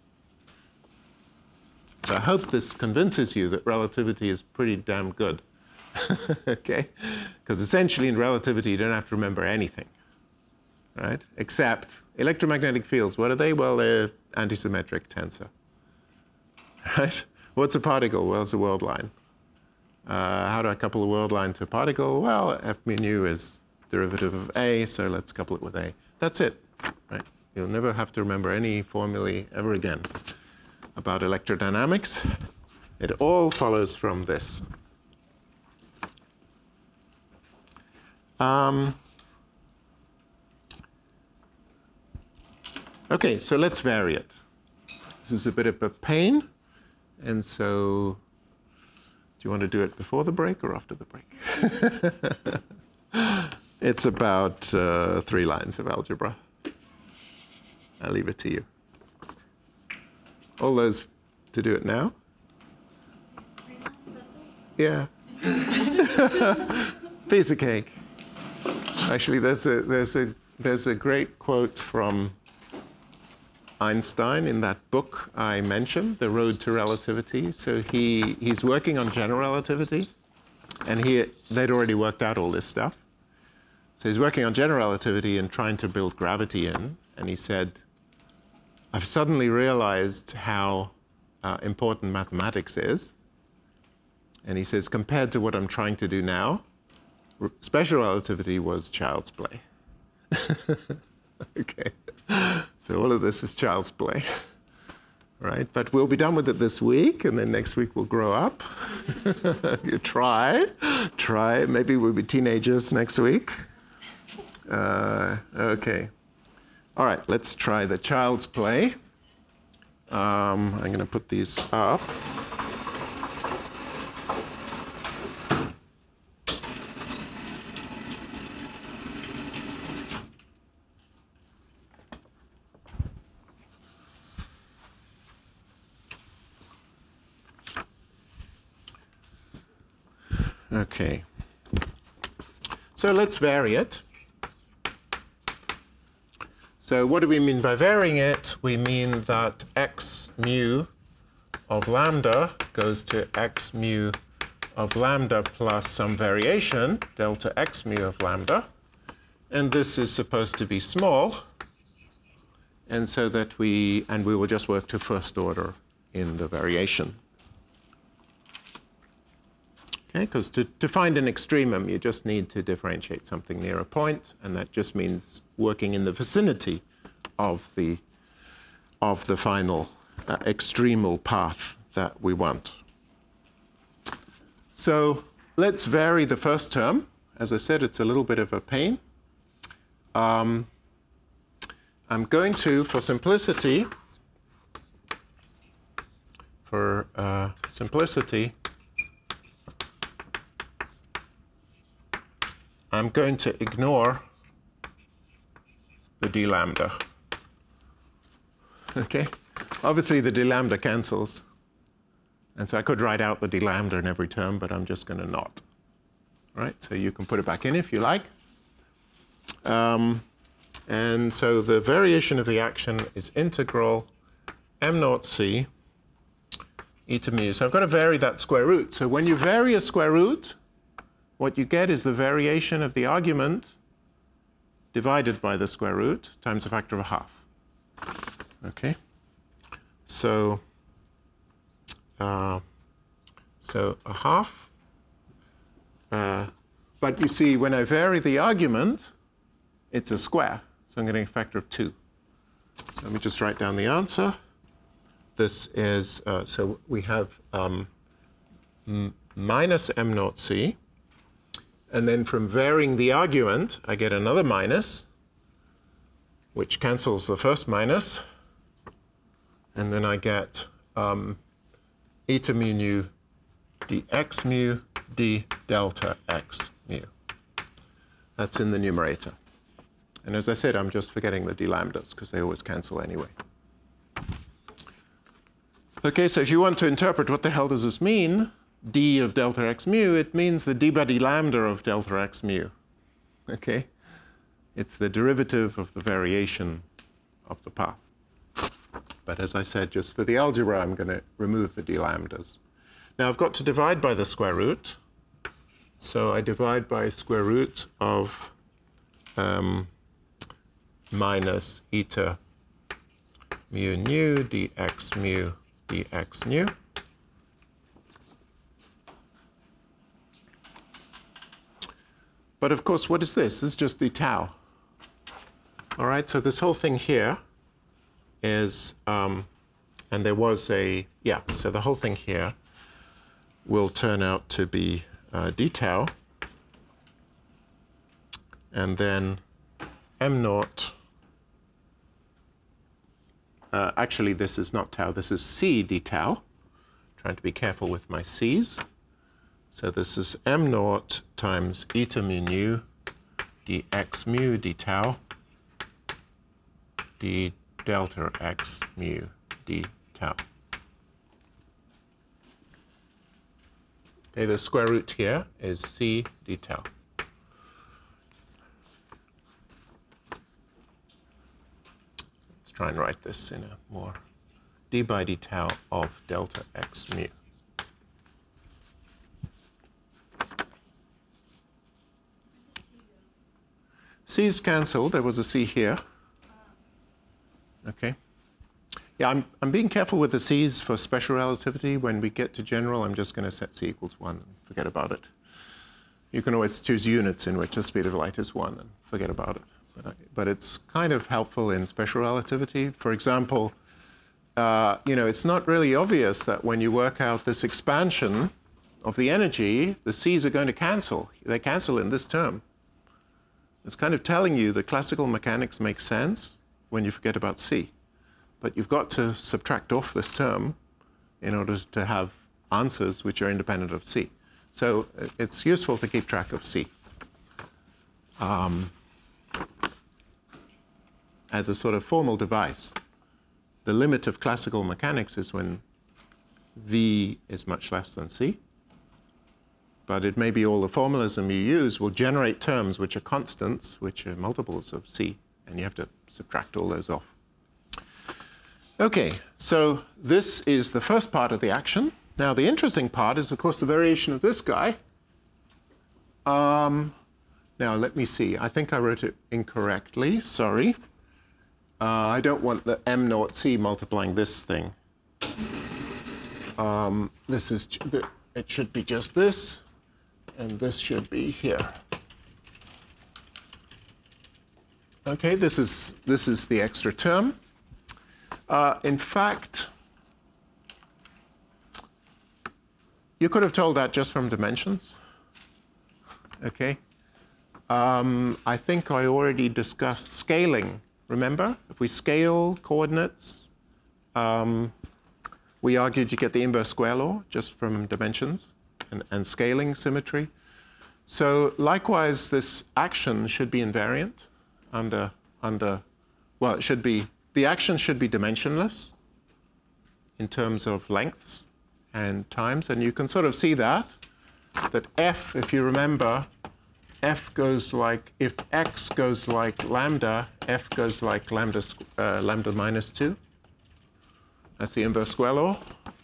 So I hope this convinces you that relativity is pretty damn good. Okay? Because essentially in relativity, you don't have to remember anything, right? Except electromagnetic fields. What are they? Well, they're antisymmetric tensor, right? What's a particle? Well, it's a world line. Uh, how do I couple a world line to a particle? Well, F mu nu is derivative of A, so let's couple it with A. That's it, right? You'll never have to remember any formulae ever again about electrodynamics. It all follows from this. Um, okay, so let's vary it. This is a bit of a pain. And so, do you want to do it before the break or after the break? It's about uh, three lines of algebra. I'll leave it to you. All those to do it now? Three lines, that's it? Yeah. Piece of cake. Actually, there's a, there's a, there's a great quote from Einstein in that book I mentioned, The Road to Relativity. So he, he's working on general relativity, and he, they'd already worked out all this stuff. So he's working on general relativity and trying to build gravity in, and he said, I've suddenly realized how uh, important mathematics is. And he says, compared to what I'm trying to do now, special relativity was child's play. Okay. So all of this is child's play, right? But we'll be done with it this week, and then next week we'll grow up. You try, try. Maybe we'll be teenagers next week. Uh, okay. All right, let's try the child's play. Um, I'm going to put these up. Okay, so let's vary it. So what do we mean by varying it? We mean that x mu of lambda goes to x mu of lambda plus some variation, delta x mu of lambda. And this is supposed to be small. And so that we, and we will just work to first order in the variation. Okay, because to, to find an extremum, you just need to differentiate something near a point, and that just means working in the vicinity of the, of the final uh, extremal path that we want. So let's vary the first term. As I said, it's a little bit of a pain. Um, I'm going to, for simplicity, for uh, simplicity, I'm going to ignore the d lambda. Okay? Obviously, the d lambda cancels. And so I could write out the d lambda in every term, but I'm just going to not. All right? So you can put it back in if you like. Um, and so the variation of the action is integral m naught c e to mu. So I've got to vary that square root. So when you vary a square root, what you get is the variation of the argument divided by the square root times a factor of a half. Okay? So, uh, so a half. Uh, but you see, when I vary the argument, it's a square. So I'm getting a factor of two. So let me just write down the answer. This is, uh, so we have um, m minus m naught c. And then from varying the argument, I get another minus, which cancels the first minus. And then I get um, eta mu nu dx mu d delta x mu. That's in the numerator. And as I said, I'm just forgetting the d lambdas, because they always cancel anyway. OK, so if you want to interpret what the hell does this mean, d of delta x mu, it means the d by d lambda of delta x mu. Okay? It's the derivative of the variation of the path. But as I said, just for the algebra, I'm going to remove the d lambdas. Now I've got to divide by the square root. So I divide by square root of um, minus eta mu nu dx mu dx nu. But of course, what is this? This is just the tau. All right, so this whole thing here is, um, and there was a, yeah, so the whole thing here will turn out to be uh, d tau, and then m naught, uh, actually this is not tau, this is c d tau, trying to be careful with my c's. So this is m naught times eta mu nu dx mu d tau d delta x mu d tau. Okay, the square root here is c d tau. Let's try and write this in a more d by d tau of delta x mu. C's cancelled. There was a c here. Okay. Yeah, I'm, I'm being careful with the c's for special relativity. When we get to general, I'm just going to set c equals one and forget about it. You can always choose units in which the speed of light is one and forget about it. But, I, but it's kind of helpful in special relativity. For example, uh, you know, it's not really obvious that when you work out this expansion of the energy, the c's are going to cancel. They cancel in this term. It's kind of telling you that classical mechanics makes sense when you forget about c. But you've got to subtract off this term in order to have answers which are independent of c. So it's useful to keep track of c um, as a sort of formal device. The limit of classical mechanics is when v is much less than c. But it may be all the formalism you use will generate terms which are constants, which are multiples of c, and you have to subtract all those off. Okay, so this is the first part of the action. Now the interesting part is, of course, the variation of this guy. Um, now let me see. I think I wrote it incorrectly. Sorry. Uh, I don't want the m naught c multiplying this thing. Um, this is, it should be just this. And this should be here. Okay, this is, this is the extra term. Uh, in fact, you could have told that just from dimensions. Okay. Um, I think I already discussed scaling. Remember? If we scale coordinates, um, we argued you get the inverse square law just from dimensions. And, and scaling symmetry. So likewise, this action should be invariant under, under, well, it should be, the action should be dimensionless in terms of lengths and times. And you can sort of see that, that f, if you remember, f goes like, if x goes like lambda, f goes like lambda, uh, lambda minus two. That's the inverse square law.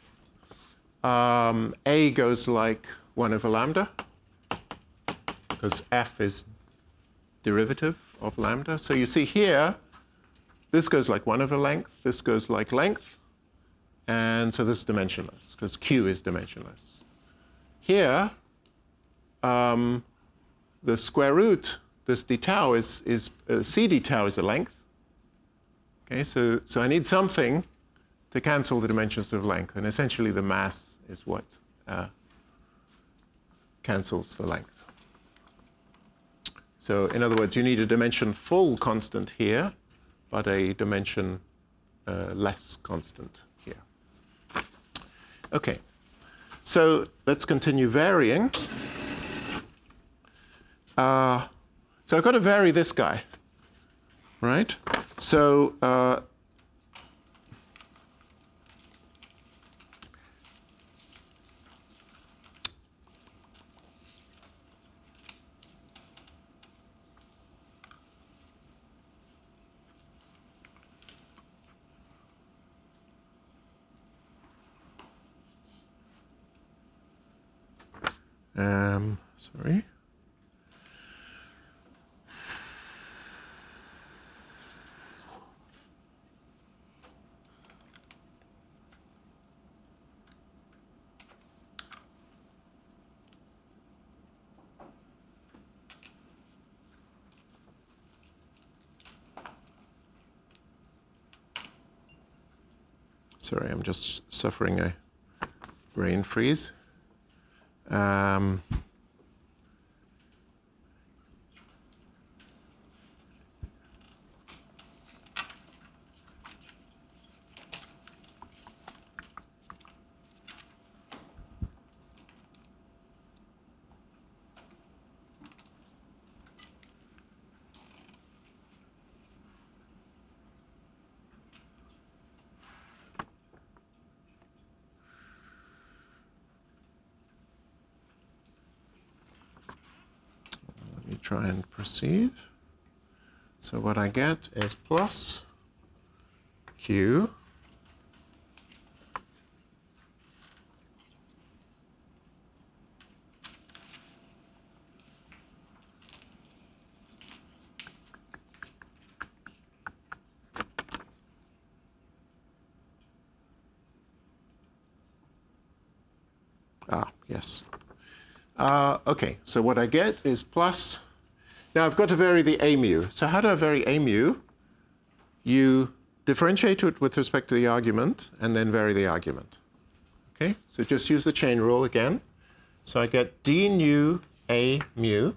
Um, a goes like one over lambda, because f is derivative of lambda. So you see here, this goes like one over length, this goes like length, and so this is dimensionless, because q is dimensionless. Here, um, the square root, this d tau is, is uh, c d tau is a length. Okay, so, so I need something to cancel the dimensions of length, and essentially the mass is what uh, cancels the length. So in other words, you need a dimension full constant here, but a dimension uh, less constant here. Okay, so let's continue varying. Uh, so I've got to vary this guy, right? So uh, Um, sorry. Sorry, I'm just suffering a brain freeze. Um, let me try and proceed. So what I get is plus Q Ah, yes. Uh, okay, so what I get is plus. Now I've got to vary the a mu. So how do I vary a mu? You differentiate it with respect to the argument and then vary the argument. Okay, so just use the chain rule again. So I get d nu a mu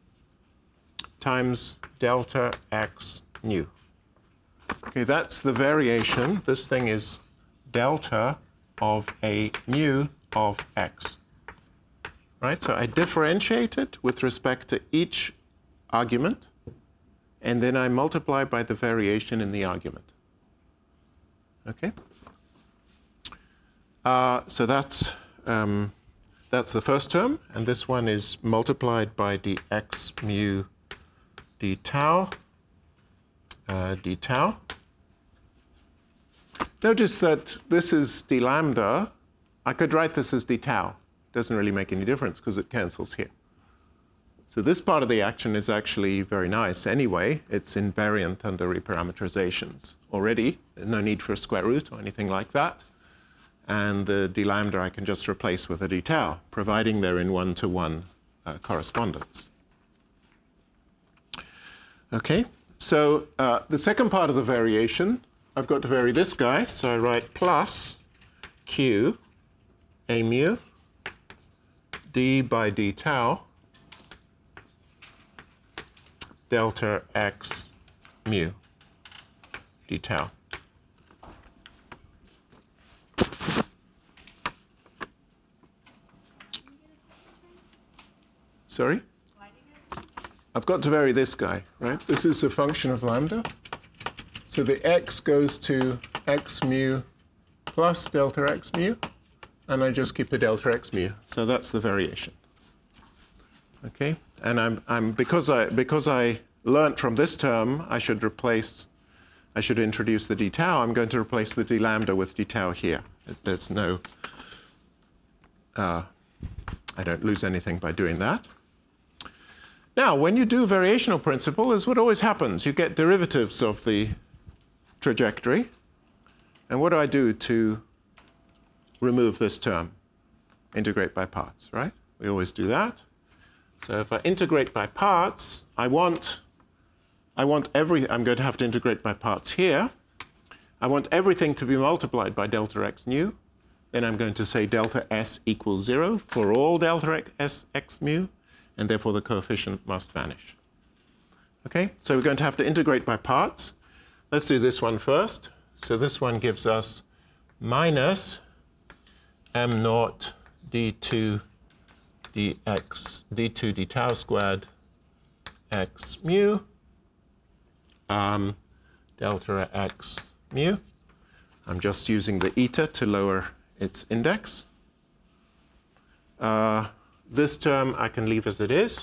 times delta x nu. Okay, that's the variation. This thing is delta of a mu of x. Right, so I differentiate it with respect to each argument, and then I multiply by the variation in the argument. Okay? Uh, so that's, um, that's the first term, and this one is multiplied by dx mu d tau, uh, d tau. Notice that this is d lambda. I could write this as d tau. Doesn't really make any difference because it cancels here. So this part of the action is actually very nice anyway. It's invariant under reparameterizations already. No need for a square root or anything like that. And the d lambda I can just replace with a d tau, providing they're in one-to-one uh, correspondence. Okay, so uh, the second part of the variation, I've got to vary this guy. So I write plus q a mu d by d tau delta x mu d tau. Sorry? I've got to vary this guy, right? This is a function of lambda. So the x goes to x mu plus delta x mu, and I just keep the delta x mu. So that's the variation. Okay? And I'm, I'm because I because I learnt from this term, I should replace, I should introduce the d tau. I'm going to replace the d lambda with d tau here. There's no, uh, I don't lose anything by doing that. Now, when you do variational principle, is what always happens. You get derivatives of the trajectory. And what do I do to remove this term? Integrate by parts, right? We always do that. So if I integrate by parts, I want, I want every, I'm going to have to integrate by parts here. I want everything to be multiplied by delta x nu. Then I'm going to say delta s equals zero for all delta s x mu, and therefore the coefficient must vanish. Okay, so we're going to have to integrate by parts. Let's do this one first. So this one gives us minus m naught d two dx, d two d tau squared x mu, um, delta x mu. I'm just using the eta to lower its index. Uh, this term I can leave as it is,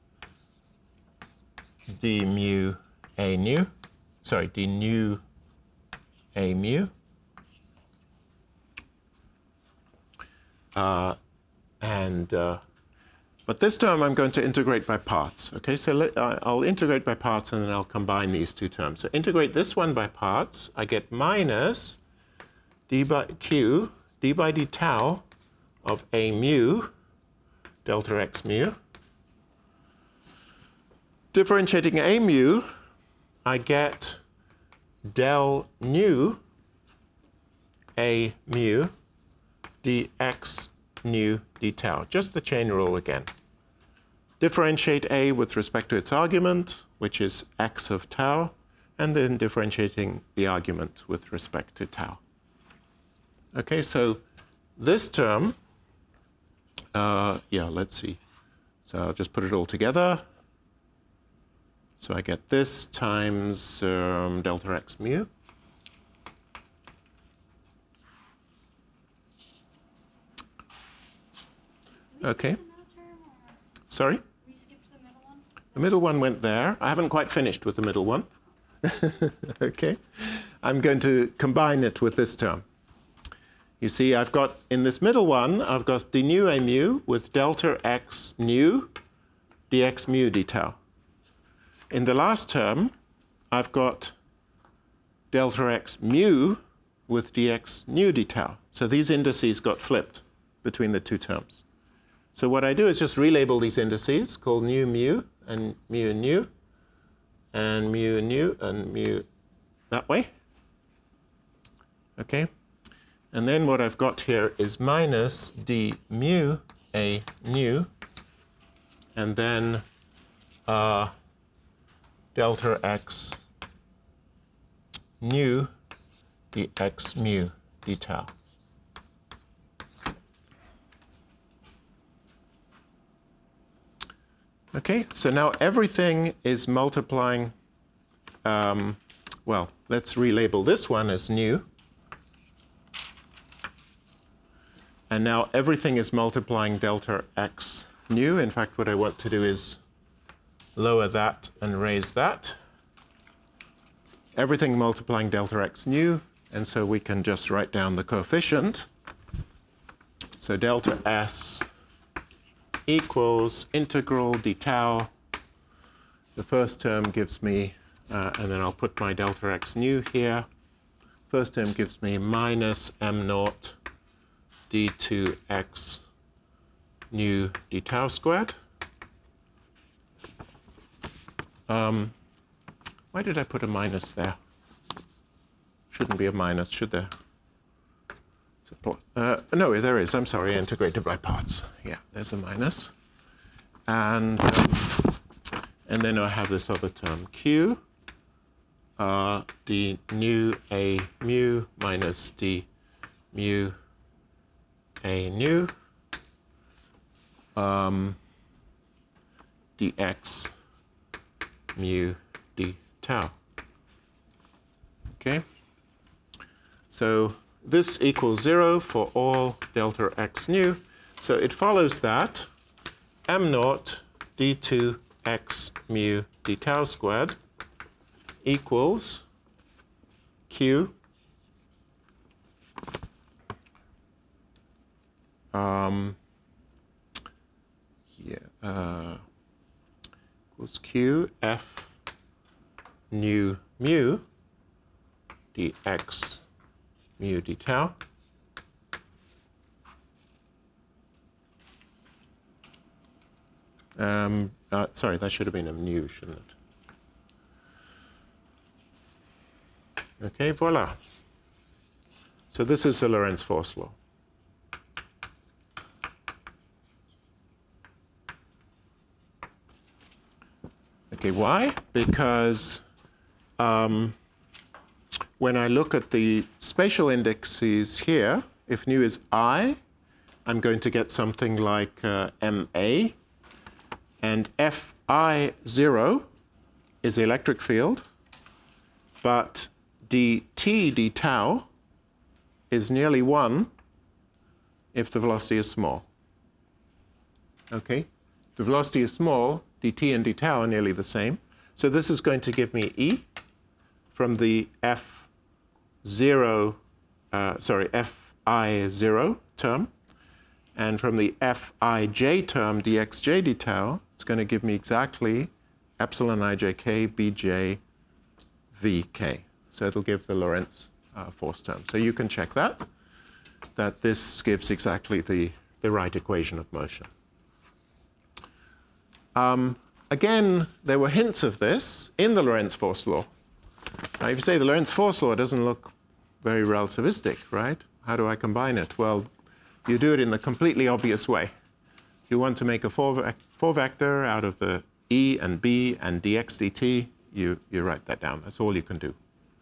d mu a nu, sorry, d nu a mu. Uh, and uh, But this term I'm going to integrate by parts. Okay, so let, uh, I'll integrate by parts and then I'll combine these two terms. So integrate this one by parts, I get minus d by q, d by d tau of a mu, delta x mu. Differentiating a mu, I get del nu a mu dx nu d tau, just the chain rule again. Differentiate a with respect to its argument, which is x of tau, and then differentiating the argument with respect to tau. Okay, so this term, uh, yeah, let's see. So I'll just put it all together. So I get this times um, delta x mu. Okay. Sorry? We skipped the middle one? The middle one went there. I haven't quite finished with the middle one. Okay. I'm going to combine it with this term. You see, I've got, in this middle one, I've got d nu a mu with delta x nu dx mu d tau. In the last term, I've got delta x mu with dx nu d tau. So these indices got flipped between the two terms. So what I do is just relabel these indices, called nu mu and mu nu, and mu nu and mu that way. Okay? And then what I've got here is minus d mu a nu, and then uh, delta x nu dx mu d tau. Okay, so now everything is multiplying, um, well, let's relabel this one as nu. And now everything is multiplying delta x nu. In fact, what I want to do is lower that and raise that. Everything multiplying delta x nu, and so we can just write down the coefficient. So delta s equals integral d tau. The first term gives me, uh, and then I'll put my delta x nu here. First term gives me minus m naught d two x nu d tau squared. Um, why did I put a minus there? Shouldn't be a minus, should there? Uh, no, there is. I'm sorry, integrated by parts. Yeah, there's a minus. And, um, and then I have this other term, q, uh, d nu a mu minus d mu a nu, um, dx mu d tau. Okay? So this equals zero for all delta x nu. So it follows that m naught d two x mu d tau squared equals q um, yeah, uh, equals q f nu mu dx mu d tau. Um, uh, sorry, that should have been a mu, shouldn't it? Okay, voila. So this is the Lorentz force law. Okay, why? Because um, when I look at the spatial indexes here, if nu is I, I'm going to get something like uh, M A, and F I zero is the electric field, but dt d tau is nearly one if the velocity is small. Okay? The velocity is small, dt and d tau are nearly the same. So this is going to give me E from the F zero, uh, sorry, F I zero term. And from the Fij term, dxj d tau, it's going to give me exactly epsilon ijk bj vk. So it'll give the Lorentz uh, force term. So you can check that, that this gives exactly the, the right equation of motion. Um, again, there were hints of this in the Lorentz force law. Now, if you say the Lorentz force law doesn't look very relativistic, right? How do I combine it? Well, you do it in the completely obvious way. You want to make a four, vec four vector out of the E and B and dx dt, you, you write that down. That's all you can do.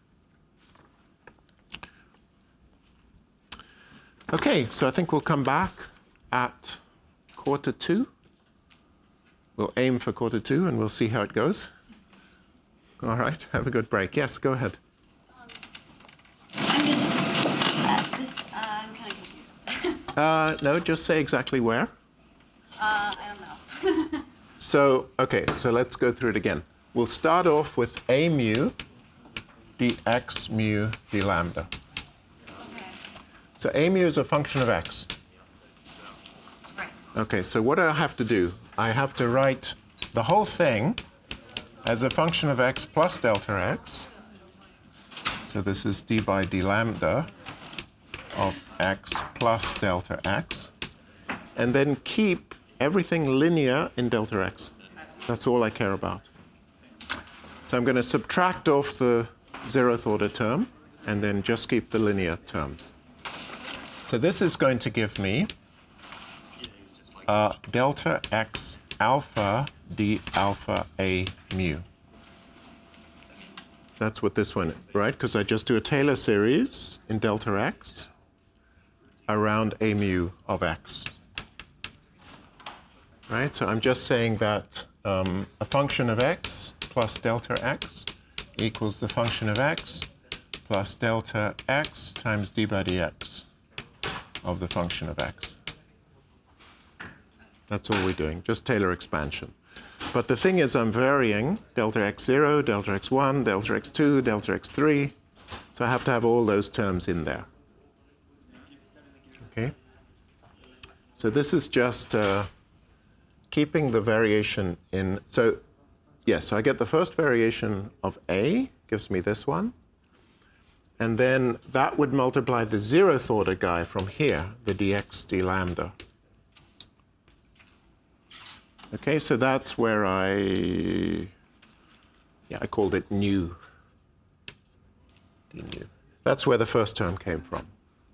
Okay, so I think we'll come back at quarter two. We'll aim for quarter two and we'll see how it goes. All right, have a good break. Yes, go ahead. Um, I'm just, uh, this, uh, I'm kind of confused. Uh, no, just say exactly where. Uh, I don't know. So, okay, so let's go through it again. We'll start off with a mu dx mu d lambda. Okay. So a mu is a function of x. Right. Okay, so what do I have to do? I have to write the whole thing as a function of x plus delta x. So this is d by d lambda of x plus delta x. And then keep everything linear in delta x. That's all I care about. So I'm going to subtract off the zeroth order term and then just keep the linear terms. So this is going to give me uh, delta x alpha d alpha a mu. That's what this one is, right? Because I just do a Taylor series in delta x around a mu of x. Right? So I'm just saying that um, a function of x plus delta x equals the function of x plus delta x times d by dx of the function of x. That's all we're doing, just Taylor expansion. But the thing is I'm varying delta x zero, delta x one, delta x two, delta x three. So I have to have all those terms in there. Okay? So this is just uh, keeping the variation in. So yes, so I get the first variation of A, gives me this one. And then that would multiply the zeroth order guy from here, the dx d lambda. Okay, so that's where I, yeah, I called it nu. D nu. That's where the first term came from.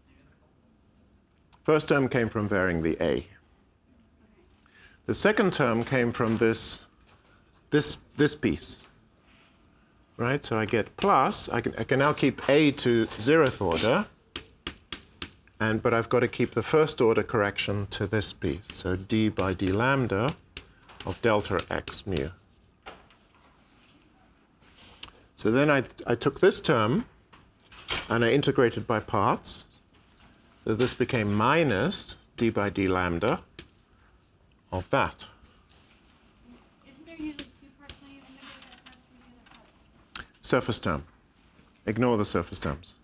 First term came from varying the A. The second term came from this, this, this piece. Right, so I get plus, I can, I can now keep A to zeroth order, and, but I've got to keep the first order correction to this piece. So d by d lambda of delta x mu. So then I, I took this term and I integrated by parts. So this became minus d by d lambda of that. Isn't there usually two parts when you integrate that parts from the other part? Surface term. Ignore the surface terms.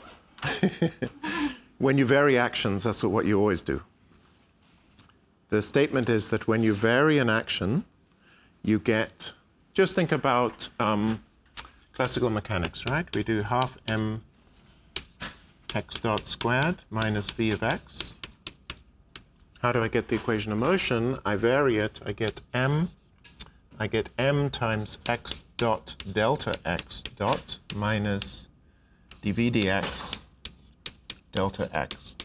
When you vary actions, that's what you always do. The statement is that when you vary an action, you get, just think about um, classical mechanics, right? We do half m x dot squared minus v of x. How do I get the equation of motion? I vary it, I get m, I get m times x dot delta x dot minus dv dx delta x.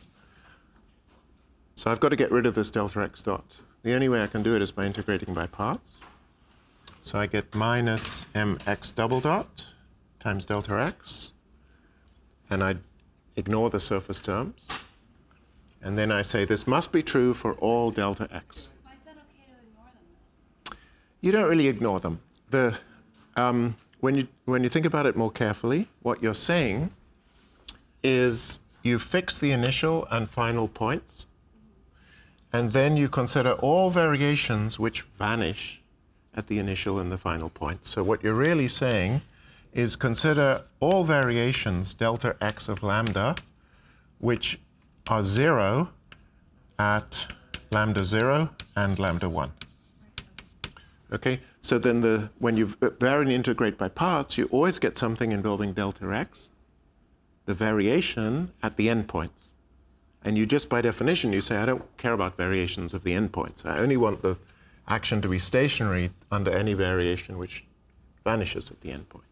So I've got to get rid of this delta x dot. The only way I can do it is by integrating by parts. So I get minus mx double dot times delta x, and I ignore the surface terms. And then I say this must be true for all delta x. Why is that okay to ignore them? You don't really ignore them. The, um, when, you, when you think about it more carefully, what you're saying is you fix the initial and final points, and then you consider all variations which vanish at the initial and the final point. So what you're really saying is consider all variations delta x of lambda which are zero at lambda zero and lambda one. Okay, so then the, when you vary integrate by parts, you always get something involving delta x, the variation at the endpoints. And you just, by definition, you say, I don't care about variations of the endpoints. I only want the action to be stationary under any variation which vanishes at the endpoint.